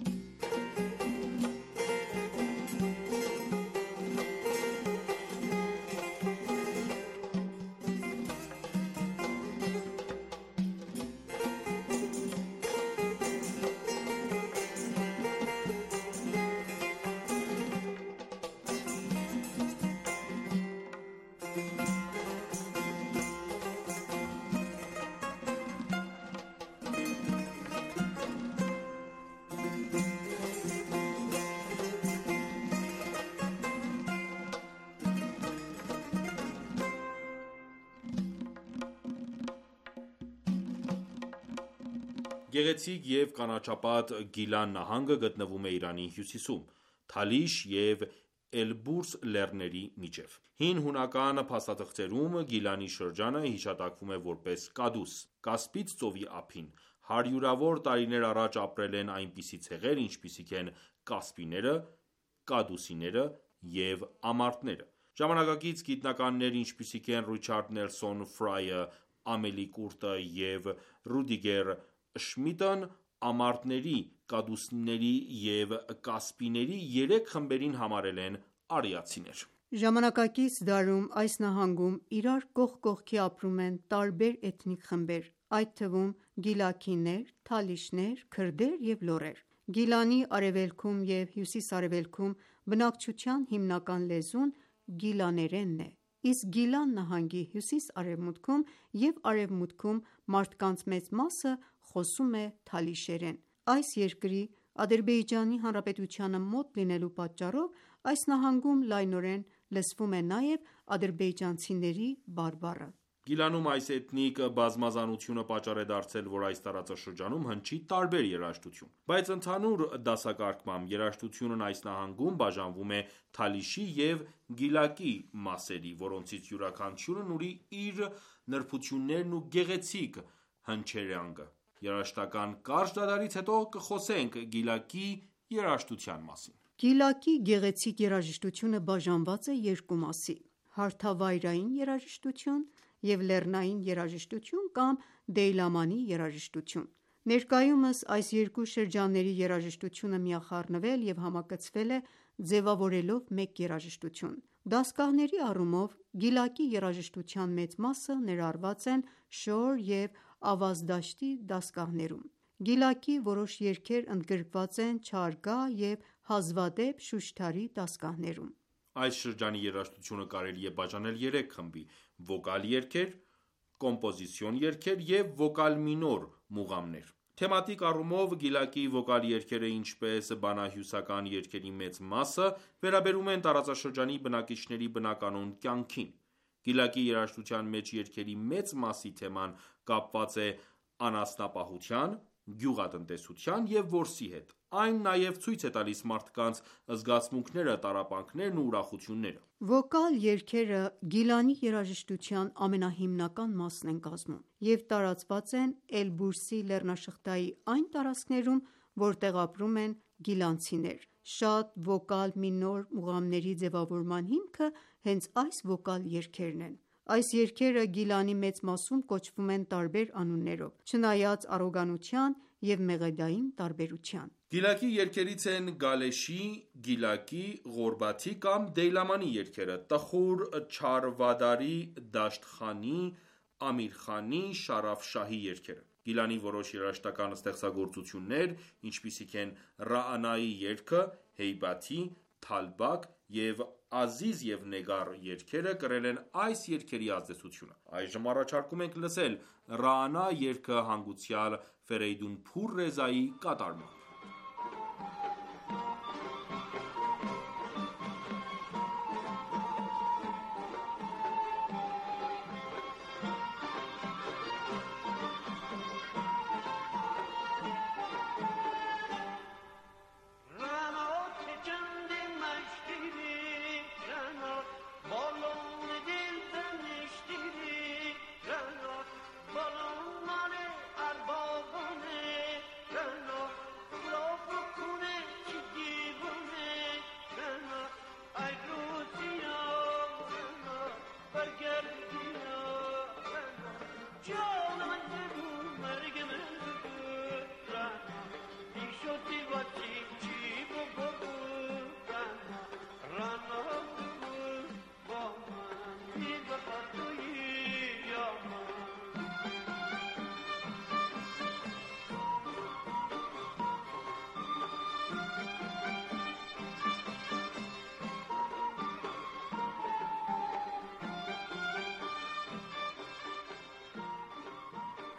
Գեղեցիկ և կանաչապատ Գիլան նահանգը գտնվում է Իրանի հյուսիսում, Թալիշ և Էլբուրս լեռների միջև։ Հին հունական փաստաթղթերում Գիլանի շրջանը հիշատակվում է որպես Կադուս, Կասպից ծովի ափին։ Հարյուրավոր տարիներ առաջ ապրել են այնպիսի ցեղեր, ինչպիսիք են կասպիները, կադուսիները և ամարթները։ Ժամանակակից գիտնականներ, ինչպիսիք են Ռիչարդ Նելսոն Ֆրայը, Ամելի Կուրտը և Ռուդիգեր Շմիդտն ամարթների, կադուսիների և կասպիների երեք խմբերին համարել են արիացիներ։ Ժամանակակից դարում այս նահանգում իրար կողք կողքի ապրում են տարբեր էթնիկ խմբեր, այդ թվում գիլաքիներ, թալիշներ, քրդեր և լոռեր։ Գիլանի արևելքում և հյուսիս-արևելքում բնակչության հիմնական լեզուն գիլաներենն է, իսկ Գիլան նահանգի հյուսիս-արևմուտքում և արևմուտքում մարդկանց մեծ մասը խոսում է թալիշերեն։ Այս երկրի՝ Ադրբեջանի Հանրապետությանը մոտ լինելու պատճառով այս նահանգում լայնորեն լսվում է նաև ադրբեջանցիների բարբառը։ Գիլանում այս էթնիկ բազմազանությունը պատճառ է դարձել, որ այս տարածաշրջանում հնչի տարբեր երաժշտություն։ Բայց ընդհանուր դասակարգմամբ երաժշտությունն այս նահանգում բաժանվում է Թալիշի և Գիլակի մասերի, որոնցից յուրաքանչյուրն ունի իր նրբություններն ու գեղեցիկ հնչերանգը։ Երաժշտական կարճ դադարից հետո կխոսենք Գիլակի երաժշտության մասին։ Գիլակի գեղեցիկ երաժշտությունը բաժանված է երկու մասի՝ հարթավայրային երաժշտություն և լեռնային երաժշտություն կամ Դեյլամանի երաժշտություն։ Ներկայումս այս երկու շրջանների երաժշտությունը միախառնվել և համակցվել է, ձևավորելով մեկ երաժշտություն։ Դասգահների առումով Գիլակի երաժշտության մեծ մասը ներառված են շոր և ավազդաշտի դասգահներում։ Գիլակի որոշ երգեր ընդգրկված են Չհարգահ և Հազվադեպ Շուշթարի դասգահներում։ Այս շրջանի երաժշտությունը կարելի է բաժանել երեք խմբի՝ վոկալ երգեր, կոմպոզիցիոն երգեր և վոկալ մինոր մուղամներ։ Թեմատիկ առումով Գիլակի վոկալ երգերը, ինչպես բանահյուսական երգերի մեծ մասը, վերաբերում են տարածաշրջանի բնակիչների բնականոն կյանքին։ Գիլակի երաժշտության մեջ երգերի մեծ մասի թեման կապված է անասնապահության, գյուղատնտեսության և որսի հետ։ Այն նաև ցույց է տալիս մարդկանց զգացմունքները, տառապանքներն ու ուրախությունները։ Վոկալ երգերը Գիլանի երաժշտության ամենահիմնական մասն են կազմում և տարածված են Էլբուրսի լեռնաշղթայի այն տարածքներում, որտեղ ապրում են գիլանցիներ։ Շատ վոկալ մինոր մուղամների ձևավորման հիմքը հենց այս վոկալ երգերն են։ Այս երգերը Գիլանի մեծ մասում կոչվում են տարբեր անուններով, չնայած առոգանության և մեղեդային տարբերության։ Գիլակի երգերից են Գալեշի, Գիլակի, Ղորբաթի կամ Դեյլամանի երգերը, Տխուր Չարվադարի, Դաշտ-Խանի, Ամիր-Խանի, Շարաֆշահի երգերը։ Գիլանի որոշ երաժշտական ստեղծագործություններ, ինչպիսիք են Ռաանայի երգը, Հեյբաթի, Թալբաք և Ազիզ և Նեգար երգերը կրել են այս երգերի ազդեցությունը։ Այժմ առաջարկում ենք լսել Ռաանա երգը հանգուցյալ Ֆերեյդունփուր Ռեզայի կատարմամբ։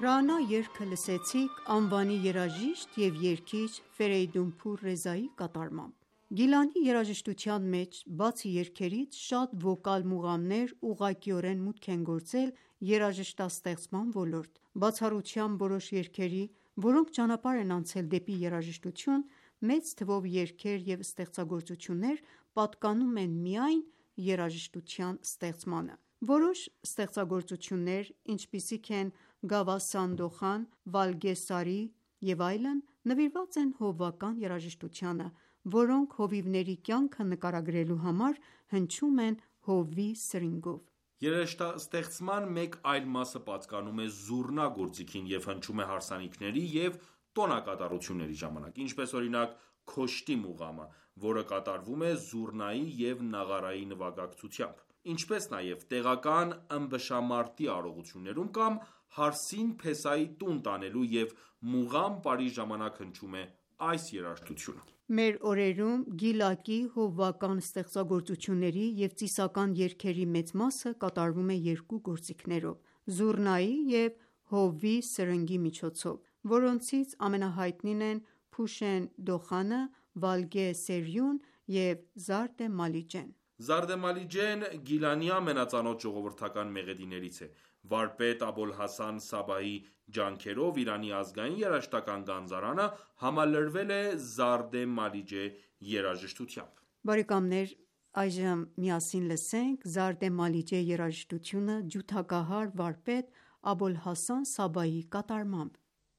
Ռանա երգը լսեցիք անվանի երաժիշտ և երգիչ Ֆերեյդունփուր Ռեզայի կատարմամբ: Գիլանի երաժշտության մեջ, բացի երգերից, շատ վոկալ մուղամներ ուղղակիորեն մուտք են գործել երաժշտաստեղծման ոլորտ: Բացառությամբ որոշ երգերի, որոնք ճանապարհ են անցել դեպի երաժշտություն, մեծ թվով երգեր և ստեղծագործություններ պատկանում են միայն երաժշտության ստեղծմանը: Որոշ ստեղծագործություններ, ինչպիսիք են Գավա Սանդոխան, Վալգե Սարի և այլն, նվիրված են հովվական երաժշտությանը, որոնք հովիվների կյանքը նկարագրելու համար հնչում են հովվի սրինգով: Երաժշտաստեղծման մեկ այլ մասը պատկանում է զուռնա գործիքին և հնչում է հարսանիքների և տոնակատարությունների ժամանակ, ինչպես օրինակ Քոշտի մուղամը, որը կատարվում է զուռնայի և նաղարայի նվագակցությամբ, ինչպես նաև տեղական ըմբշամարտի արարողություններում կամ հարսին փեսայի տուն տանելու և մուղամ պարի ժամանակ հնչում է այս երաժշտությունը: Մեր օրերում գիլակի հովվական ստեղծագործությունների և ծիսական երգերի մեծ մասը կատարվում է երկու գործիքներով՝ զուռնայի և հովվի սրնգի միջոցով, որոնցից ամենահայտնին են Փուշեն Դոխանը, Վալգե Սերյուն և Զարդ Մալիջեն: Զարդ Մալիջեն Գիլանի ամենածանոթ ժողովրդական մեղեդիներից է: Վարպետ Աբոլհասան Սաբայի ջանքերով Իրանի ազգային երաժշտական գանձարանը համալրվել է Զարդ Մալիջե երաժշտությամբ: Միասին լսենք Զարդ Մալիջե երաժշտությունը ջութակահար վարպետ Աբոլհասան Սաբայի կատարմամբ: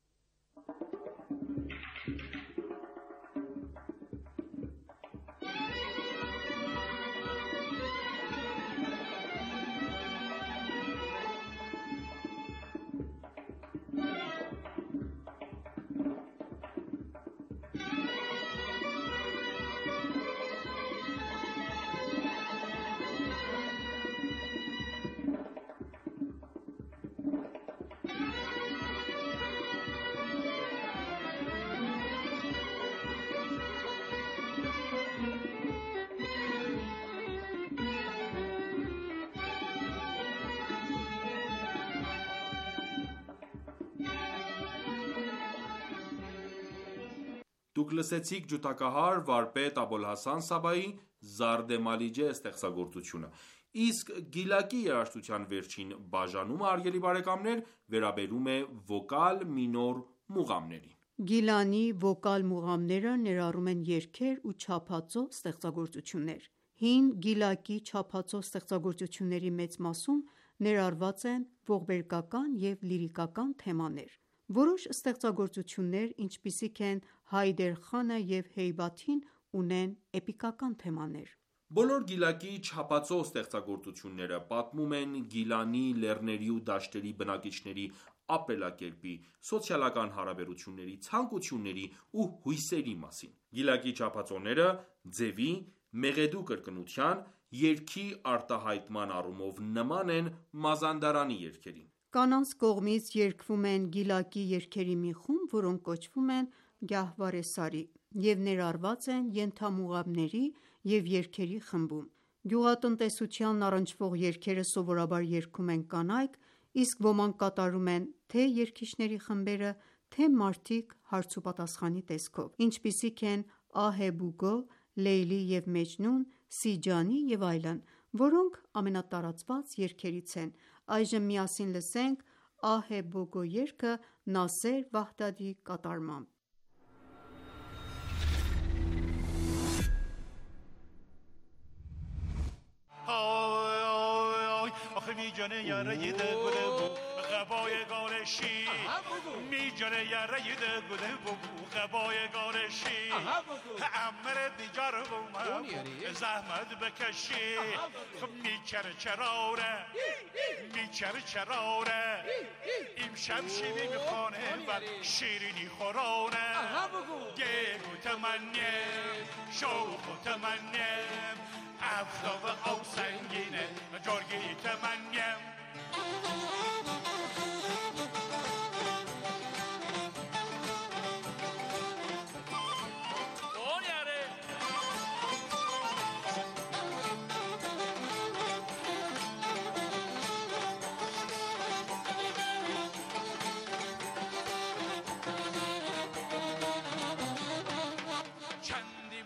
Դուք լսեցիք ջութակահար վարպետ Աբոլհասան Սաբայի «Զարդ Մալիջե» ստեղծագործությունը: Իսկ գիլակի երաժշտության վերջին բաժանումը, հարգելի բարեկամներ, վերաբերում է վոկալ մինոր մուղամներին: Գիլանի վոկալ մուղամները ներառում են երգեր ու չափածո ստեղծագործություններ: Հին գիլակի չափածո ստեղծագործությունների մեծ մասում ներառված են ողբերգական և լիրիկական թեմաներ: Որոշ ստեղծագործություններ, ինչպիսիք են Հայդեր Խանը և Հեյբաթին, ունեն էպիկական թեմաներ: Բոլոր գիլակի չափածո ստեղծագործությունները պատմում են Գիլանի լեռների ու դաշտերի բնակիչների ապրելակերպի, սոցիալական հարաբերությունների, ցանկությունների ու հույսերի մասին: Գիլակի չափածոները ձևի, մեղեդու կրկնության, երգի արտահայտման առումով նման են մազանդարանի երգերին: Կանանց կողմից երգվում են գիլակի երգերի մի խումբ, որոնք կոչվում են Գահվարե Սարի և ներառված են ենթամուղամների և երգերի խմբում: Գյուղատնտեսությանն առնչվող երգերը սովորաբար երգում են կանայք, իսկ ոմանք կատարում են թե՛ երգիչների խմբերը, թե՛ մարդիկ հարցուպատասխանի տեսքով, ինչպիսիք են Ահ Բուգո, Լեյլի և Մեջնուն, Սիջանի և այլն, որոնք ամենատարածված երգերից են: Այժմ միասին լսենք Ահ Բոգո երգը Նասեր Վահդադի կատարմամբ: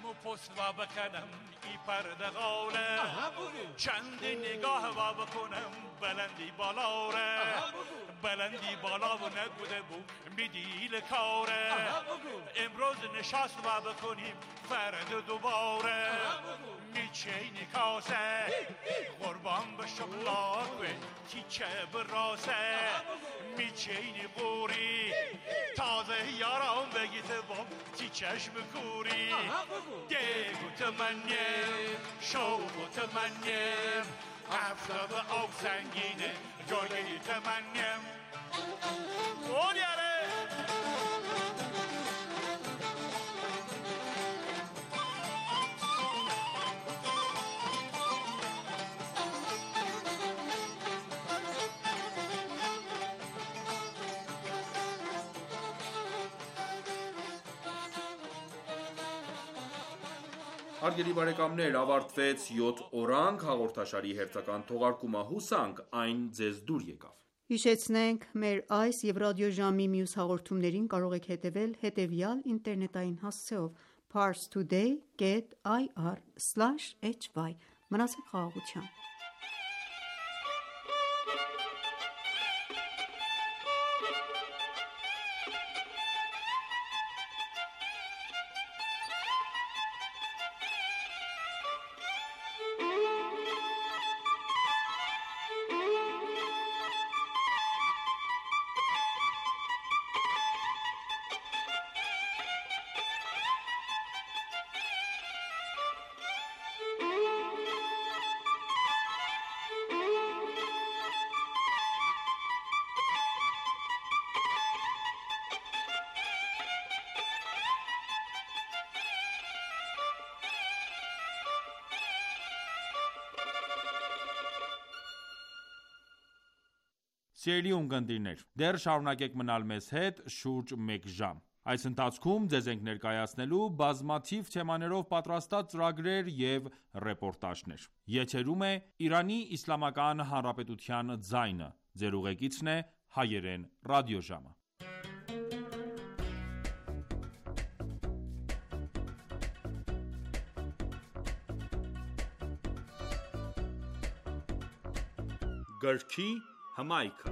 و پست و بکنم ای پردقاله چند نگاه و بکنم بلندی بالا ره بلندی بالا و نبوده بود میدیل کاره امروز نشست و بکنیم فرد دوباره میچینی کاسه قربان به شملاک به تیچه براسه میچینی قوری تازه یارم بگیته بام تیچش بکوری دیگو تمنیم شوقو تمنیم افتاد آب سنگینه جایگی تمنیم اون یاره Հարգելի բարեկամներ, ավարտվեց յոթ օրանգ հաղորդաշարի հերթական թողարկումը, հուսանք այն ձեզ դուր եկավ։ Հիշեցնենք, մեր այս և ռադիոժամի մյուս հաղորդումներին կարող եք հետևել հետևյալ ինտերնետային հասցեով՝ parstoday dot ir slash hy։ Մնացեք խաղաղությամբ։ Սիրելի ունկնդիրներ, դեռ շարունակեք մնալ մեզ հետ շուրջ մեկ ժամ։ Այս ընթացքում ձեզ ենք ներկայացնելու բազմաթիվ թեմաներով պատրաստած ծրագրեր և ռեպորտաժներ։ Եթերում է Իրանի Իսլամական Հանրապետության ձայնը։ Ձեր ուղեկիցն է Հայերեն ռադիոժամը։ Գրքի հմայքը։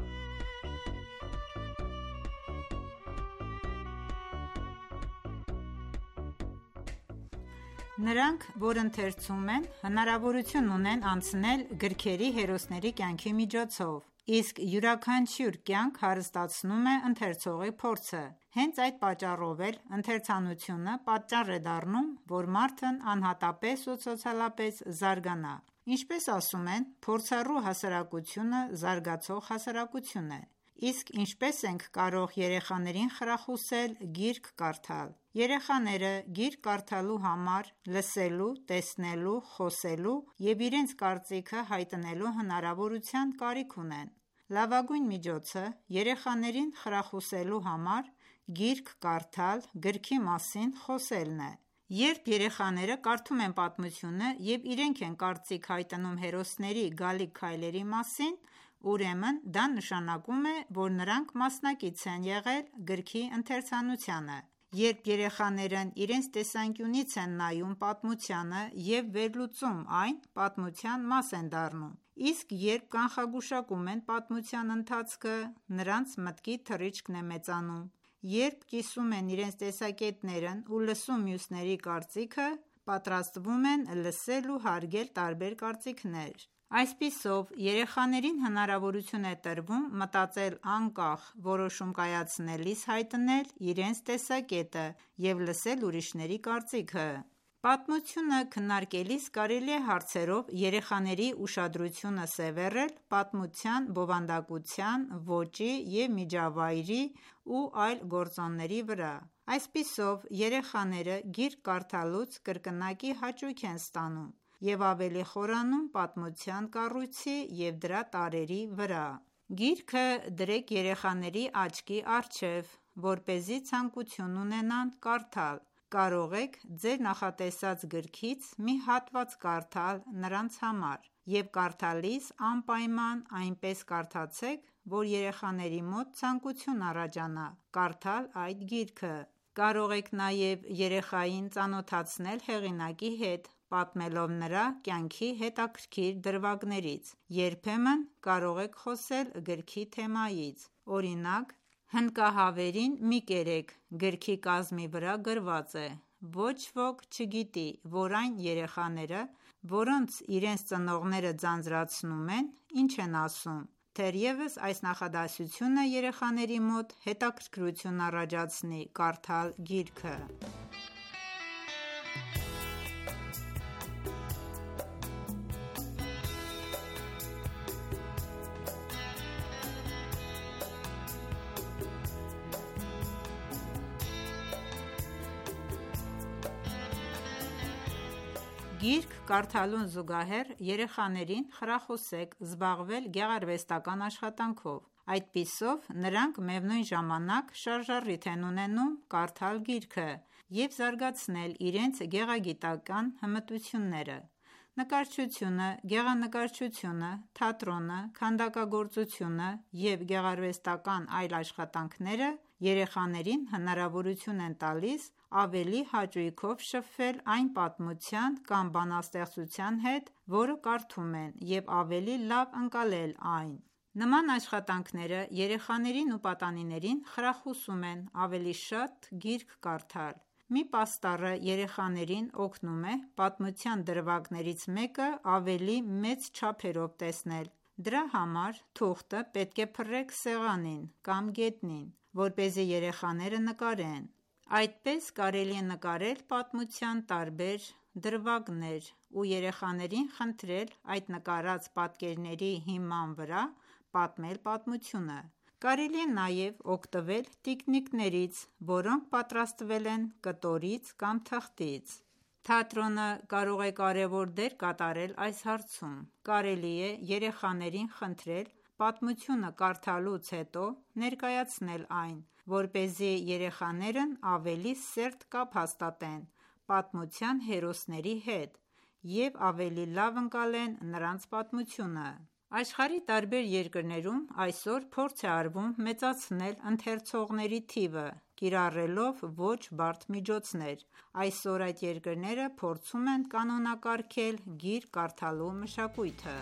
Նրանք, որ ընթերցում են, հնարավորություն ունեն անցնել գրքերի հերոսների կյանքի միջոցով, իսկ յուրաքանչյուր կյանք հարստացնում է ընթերցողի փորձը։ Հենց այդ պատճառով էլ ընթերցանությունը պատճառ է դառնում, որ մարդն անհատապես ու սոցիալապես զարգանա։ Ինչպես ասում են, փորձառու հասարակությունը զարգացող հասարակություն է։ Իսկ ինչպե՞ս ենք կարող երեխաներին խրախուսել գիրք կարդալ։ Երեխաները գիրք կարդալու համար լսելու, տեսնելու, խոսելու և իրենց կարծիքը հայտնելու հնարավորության կարիք ունեն։ Լավագույն միջոցը երեխաներին խրախուսելու համար գիրք կարդալ, գրքի մասին խոսելն է։ Երբ երեխաները կարդում են պատմությունը և իրենք են կարծիք հայտնում հերոսների գալիք քայլերի մասին, ուրեմն դա նշանակում է, որ նրանք մասնակից են եղել գրքի ընթերցանությանը։ Երբ երեխաներն իրենց տեսանկյունից են նայում պատմությանը և վերլուծում այն, պատմության մաս են դառնում։ Իսկ երբ կանխագուշակում են պատմության ընթացքը, նրանց մտքի թռիչքն է մեծանում։ Երբ կիսում են իրենց տեսակետներն ու լսում մյուսների կարծիքը, պատրաստվում են լսել ու հարգել տարբեր կարծիքներ։ Այսպիսով, երեխաներին հնարավորություն է տրվում մտածել անկախ, որոշում կայացնելիս հայտնել իրենց տեսակետը և լսել ուրիշների կարծիքը։ Պատմությունը քննարկելիս կարելի է հարցերով երեխաների ուշադրությունը սևեռել պատմության բովանդակության, ոճի և միջավայրի ու այլ գործոնների վրա։ Այսպիսով, երեխաները գիրք կարդալուց կրկնակի հաճույք են ստանում և ավելի խորանում պատմության կառույցի և դրա տարրերի վրա։ Գիրքը դրեք երեխաների աչքի առջև, որպեսզի ցանկություն ունենան կարդալ։ Կարող եք ձեր նախատեսած գրքից մի հատված կարդալ նրանց համար և կարդալիս անպայման այնպես կարդացեք, որ երեխաների մոտ ցանկություն առաջանա կարդալ այդ գիրքը։ Կարող եք նաև երեխային ծանոթացնել հեղինակի հետ, պատմելով նրա կյանքի հետաքրքիր դրվագներից: Երբեմն կարող եք խոսել գրքի թեմայից: Օրինակ, հնդկահավերին մի կերեք գրքի կազմի վրա գրված է. «Ոչ ոք չգիտի, որ այն երեխաները, որոնց իրենց ծնողները ձանձրացնում են, ինչ են ասում»: Թերևս այս նախադասությունը երեխաների մոտ հետաքրքրություն առաջացնի կարդալ գիրքը: Գիրք կարդալուն զուգահեռ երեխաներին խրախուսեք զբաղվել գեղարվեստական աշխատանքով: Այդպիսով նրանք միևնույն ժամանակ շարժառիթ են ունենում կարդալ գիրքը և զարգացնել իրենց գեղագիտական հմտությունները: Նկարչությունը, գեղանկարչությունը, թատրոնը, քանդակագործությունը և գեղարվեստական այլ աշխատանքները երեխաներին հնարավորություն են տալիս ավելի հաճույքով շփվել այն պատմության կամ բանաստեղծության հետ, որը կարդում են և ավելի լավ ընկալել այն: Նման աշխատանքները երեխաներին ու պատանիներին խրախուսում են ավելի շատ գիրք կարդալ: Մի պաստառը երեխաներին օգնում է պատմության դրվագներից մեկը ավելի մեծ չափերով տեսնել: Դրա համար թուղթը պետք է փռեք սեղանին կամ գետնին, որպեսզի երեխաները նկարեն: Այդպես կարելի է նկարել պատմության տարբեր դրվագներ ու երեխաներին խնդրել այդ նկարած պատկերների հիման վրա պատմել պատմությունը: Կարելի է նաև օգտվել տիկնիկներից, որոնք պատրաստվել են կտորից կամ թղթից: Թատրոնը կարող է կարևոր դեր կատարել այս հարցում: Կարելի է երեխաներին խնդրել պատմությունը կարդալուց հետո ներկայացնել այն, որպեսզի երեխաներն ավելի սերտ կապ հաստատեն պատմության հերոսների հետ և ավելի լավ ընկալեն նրանց պատմությունը: Աշխարհի տարբեր երկրներում այսօր փորձ է արվում մեծացնել ընթերցողների թիվը կիրառելով ոչ բարդ միջոցներ: Այսօր այդ երկրները փորձում են կանոնակարգել գիրք կարդալու մշակույթը: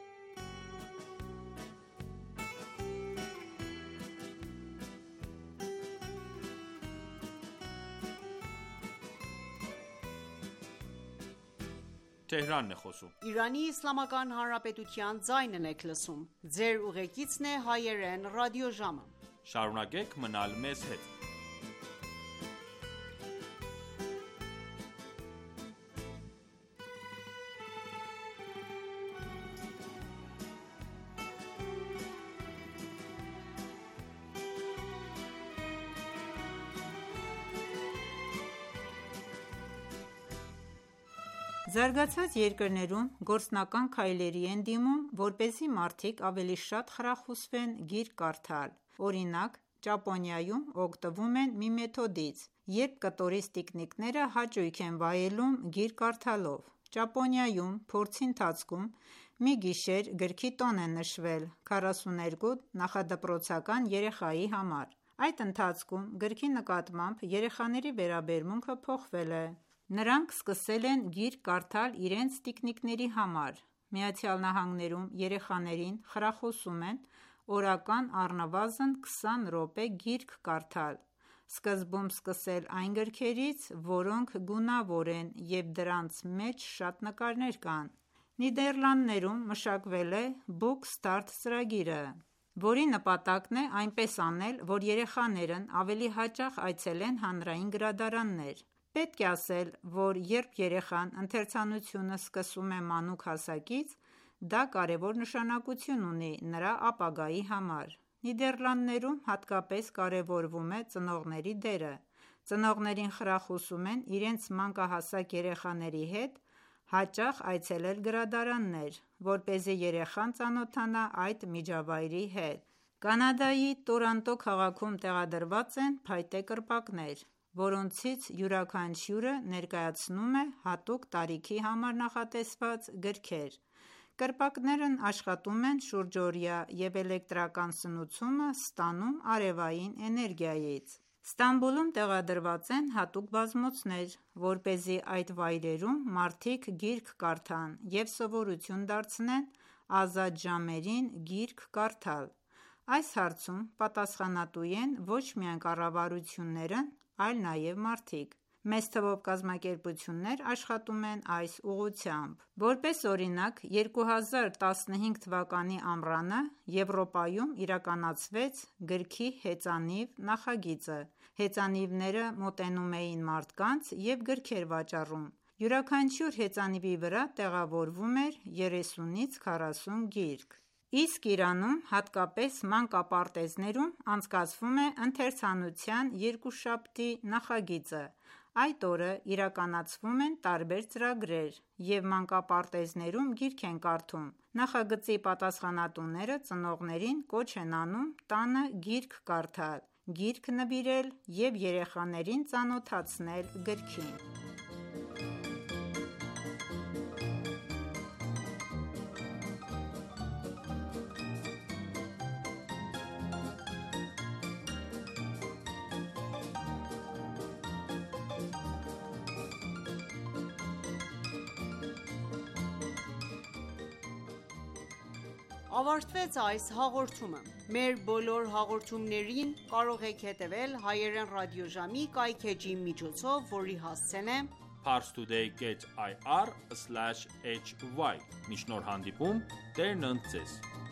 Զարգացած երկրներում գործնական քայլերի են դիմում, որպեսզի մարդիկ ավելի շատ խրախուսվեն գիրք կարդալ: Օրինակ, Ճապոնիայում օգտվում են մի մեթոդից, երբ կտորից տիկնիկները հաճույք են վայելում գիրք կարդալով: Ճապոնիայում փորձի ընթացքում մի գիշեր գրքի տոն է նշվել քառասուներկու նախադպրոցական երեխայի համար: Այդ ընթացքում գրքի նկատմամբ երեխաների վերաբերմունքը փոխվել է: Նրանք սկսել են գիրք կարդալ իրենց տիկնիկների համար: ԱՄՆ-ում երեխաներին խրախուսում են օրական առնվազն քսան րոպե գիրք կարդալ: Սկզբում սկսել այն գրքերից, որոնք գունավոր են և դրանց մեջ շատ նկարներ կան: Նիդերլանդներում մշակվել է Book Start ծրագիրը, որի նպատակն է այնպես անել, որ երեխաներն ավելի հաճախ այցելեն հանրային գրադարաններ: Պետք է ասել, որ երբ երեխան ընթերցանությունը սկսում է մանուկ հասակից, դա կարևոր նշանակություն ունի նրա ապագայի համար: Նիդերլանդներում հատկապես կարևորվում է ծնողների դերը: Ծնողներին խրախուսում են իրենց մանկահասակ երեխաների հետ հաճախ այցելել գրադարաններ, որպեսզի երեխան ծանոթանա այդ միջավայրի հետ: Կանադայի Տորոնտո քաղաքում տեղադրված են փայտե կրպակներ, որոնցից յուրաքանչյուրը ներկայացնում է հատուկ տարիքի համար նախատեսված գրքեր: Կրպակներն աշխատում են շուրջօրյա և էլեկտրական սնուցումը ստանում արևային էներգիայից: Ստամբուլում տեղադրված են հատուկ բազմոցներ, որպեսզի այդ վայրերում մարդիկ գիրք կարդան և սովորություն դարձնեն ազատ ժամերին գիրք կարդալ: Այս հարցում պատասխանատու են ոչ միայն կառավարություններն, այլ նաև մարդիկ: Մեծ թվով կազմակերպություններ աշխատում են այս ուղղությամբ: Որպես օրինակ, երկու հազար տասնհինգ թվականի ամռանը Եվրոպայում իրականացվեց գրքի հեծանիվ նախագիծը: Հեծանիվները մոտենում էին մարդկանց և գրքեր վաճառում: Յուրաքանչյուր հեծանիվի վրա տեղավորվում էր երեսունից քառասուն գիրք: Իսկ Իրանում, հատկապես մանկապարտեզներում անցկացվում է ընթերցանության երկուշաբթի նախագիծը: Այդ օրը իրականացվում են տարբեր ծրագրեր և մանկապարտեզներում գիրք են կարդում: Նախագծի պատասխանատուները ծնողներին կոչ են անում տանը գիրք կարդալ, գիրք նվիրել և երեխաներին ծանոթացնել գրքին: Ավարտվեց այս հաղորդումը: Մեր բոլոր հաղորդումներին կարող եք հետևել հայերեն ռադիոժամի կայքէջի միջոցով, որի հասցեն է parstoday dot ir slash hy: Մինչ նոր հանդիպում, Տերն ընդ Ձեզ: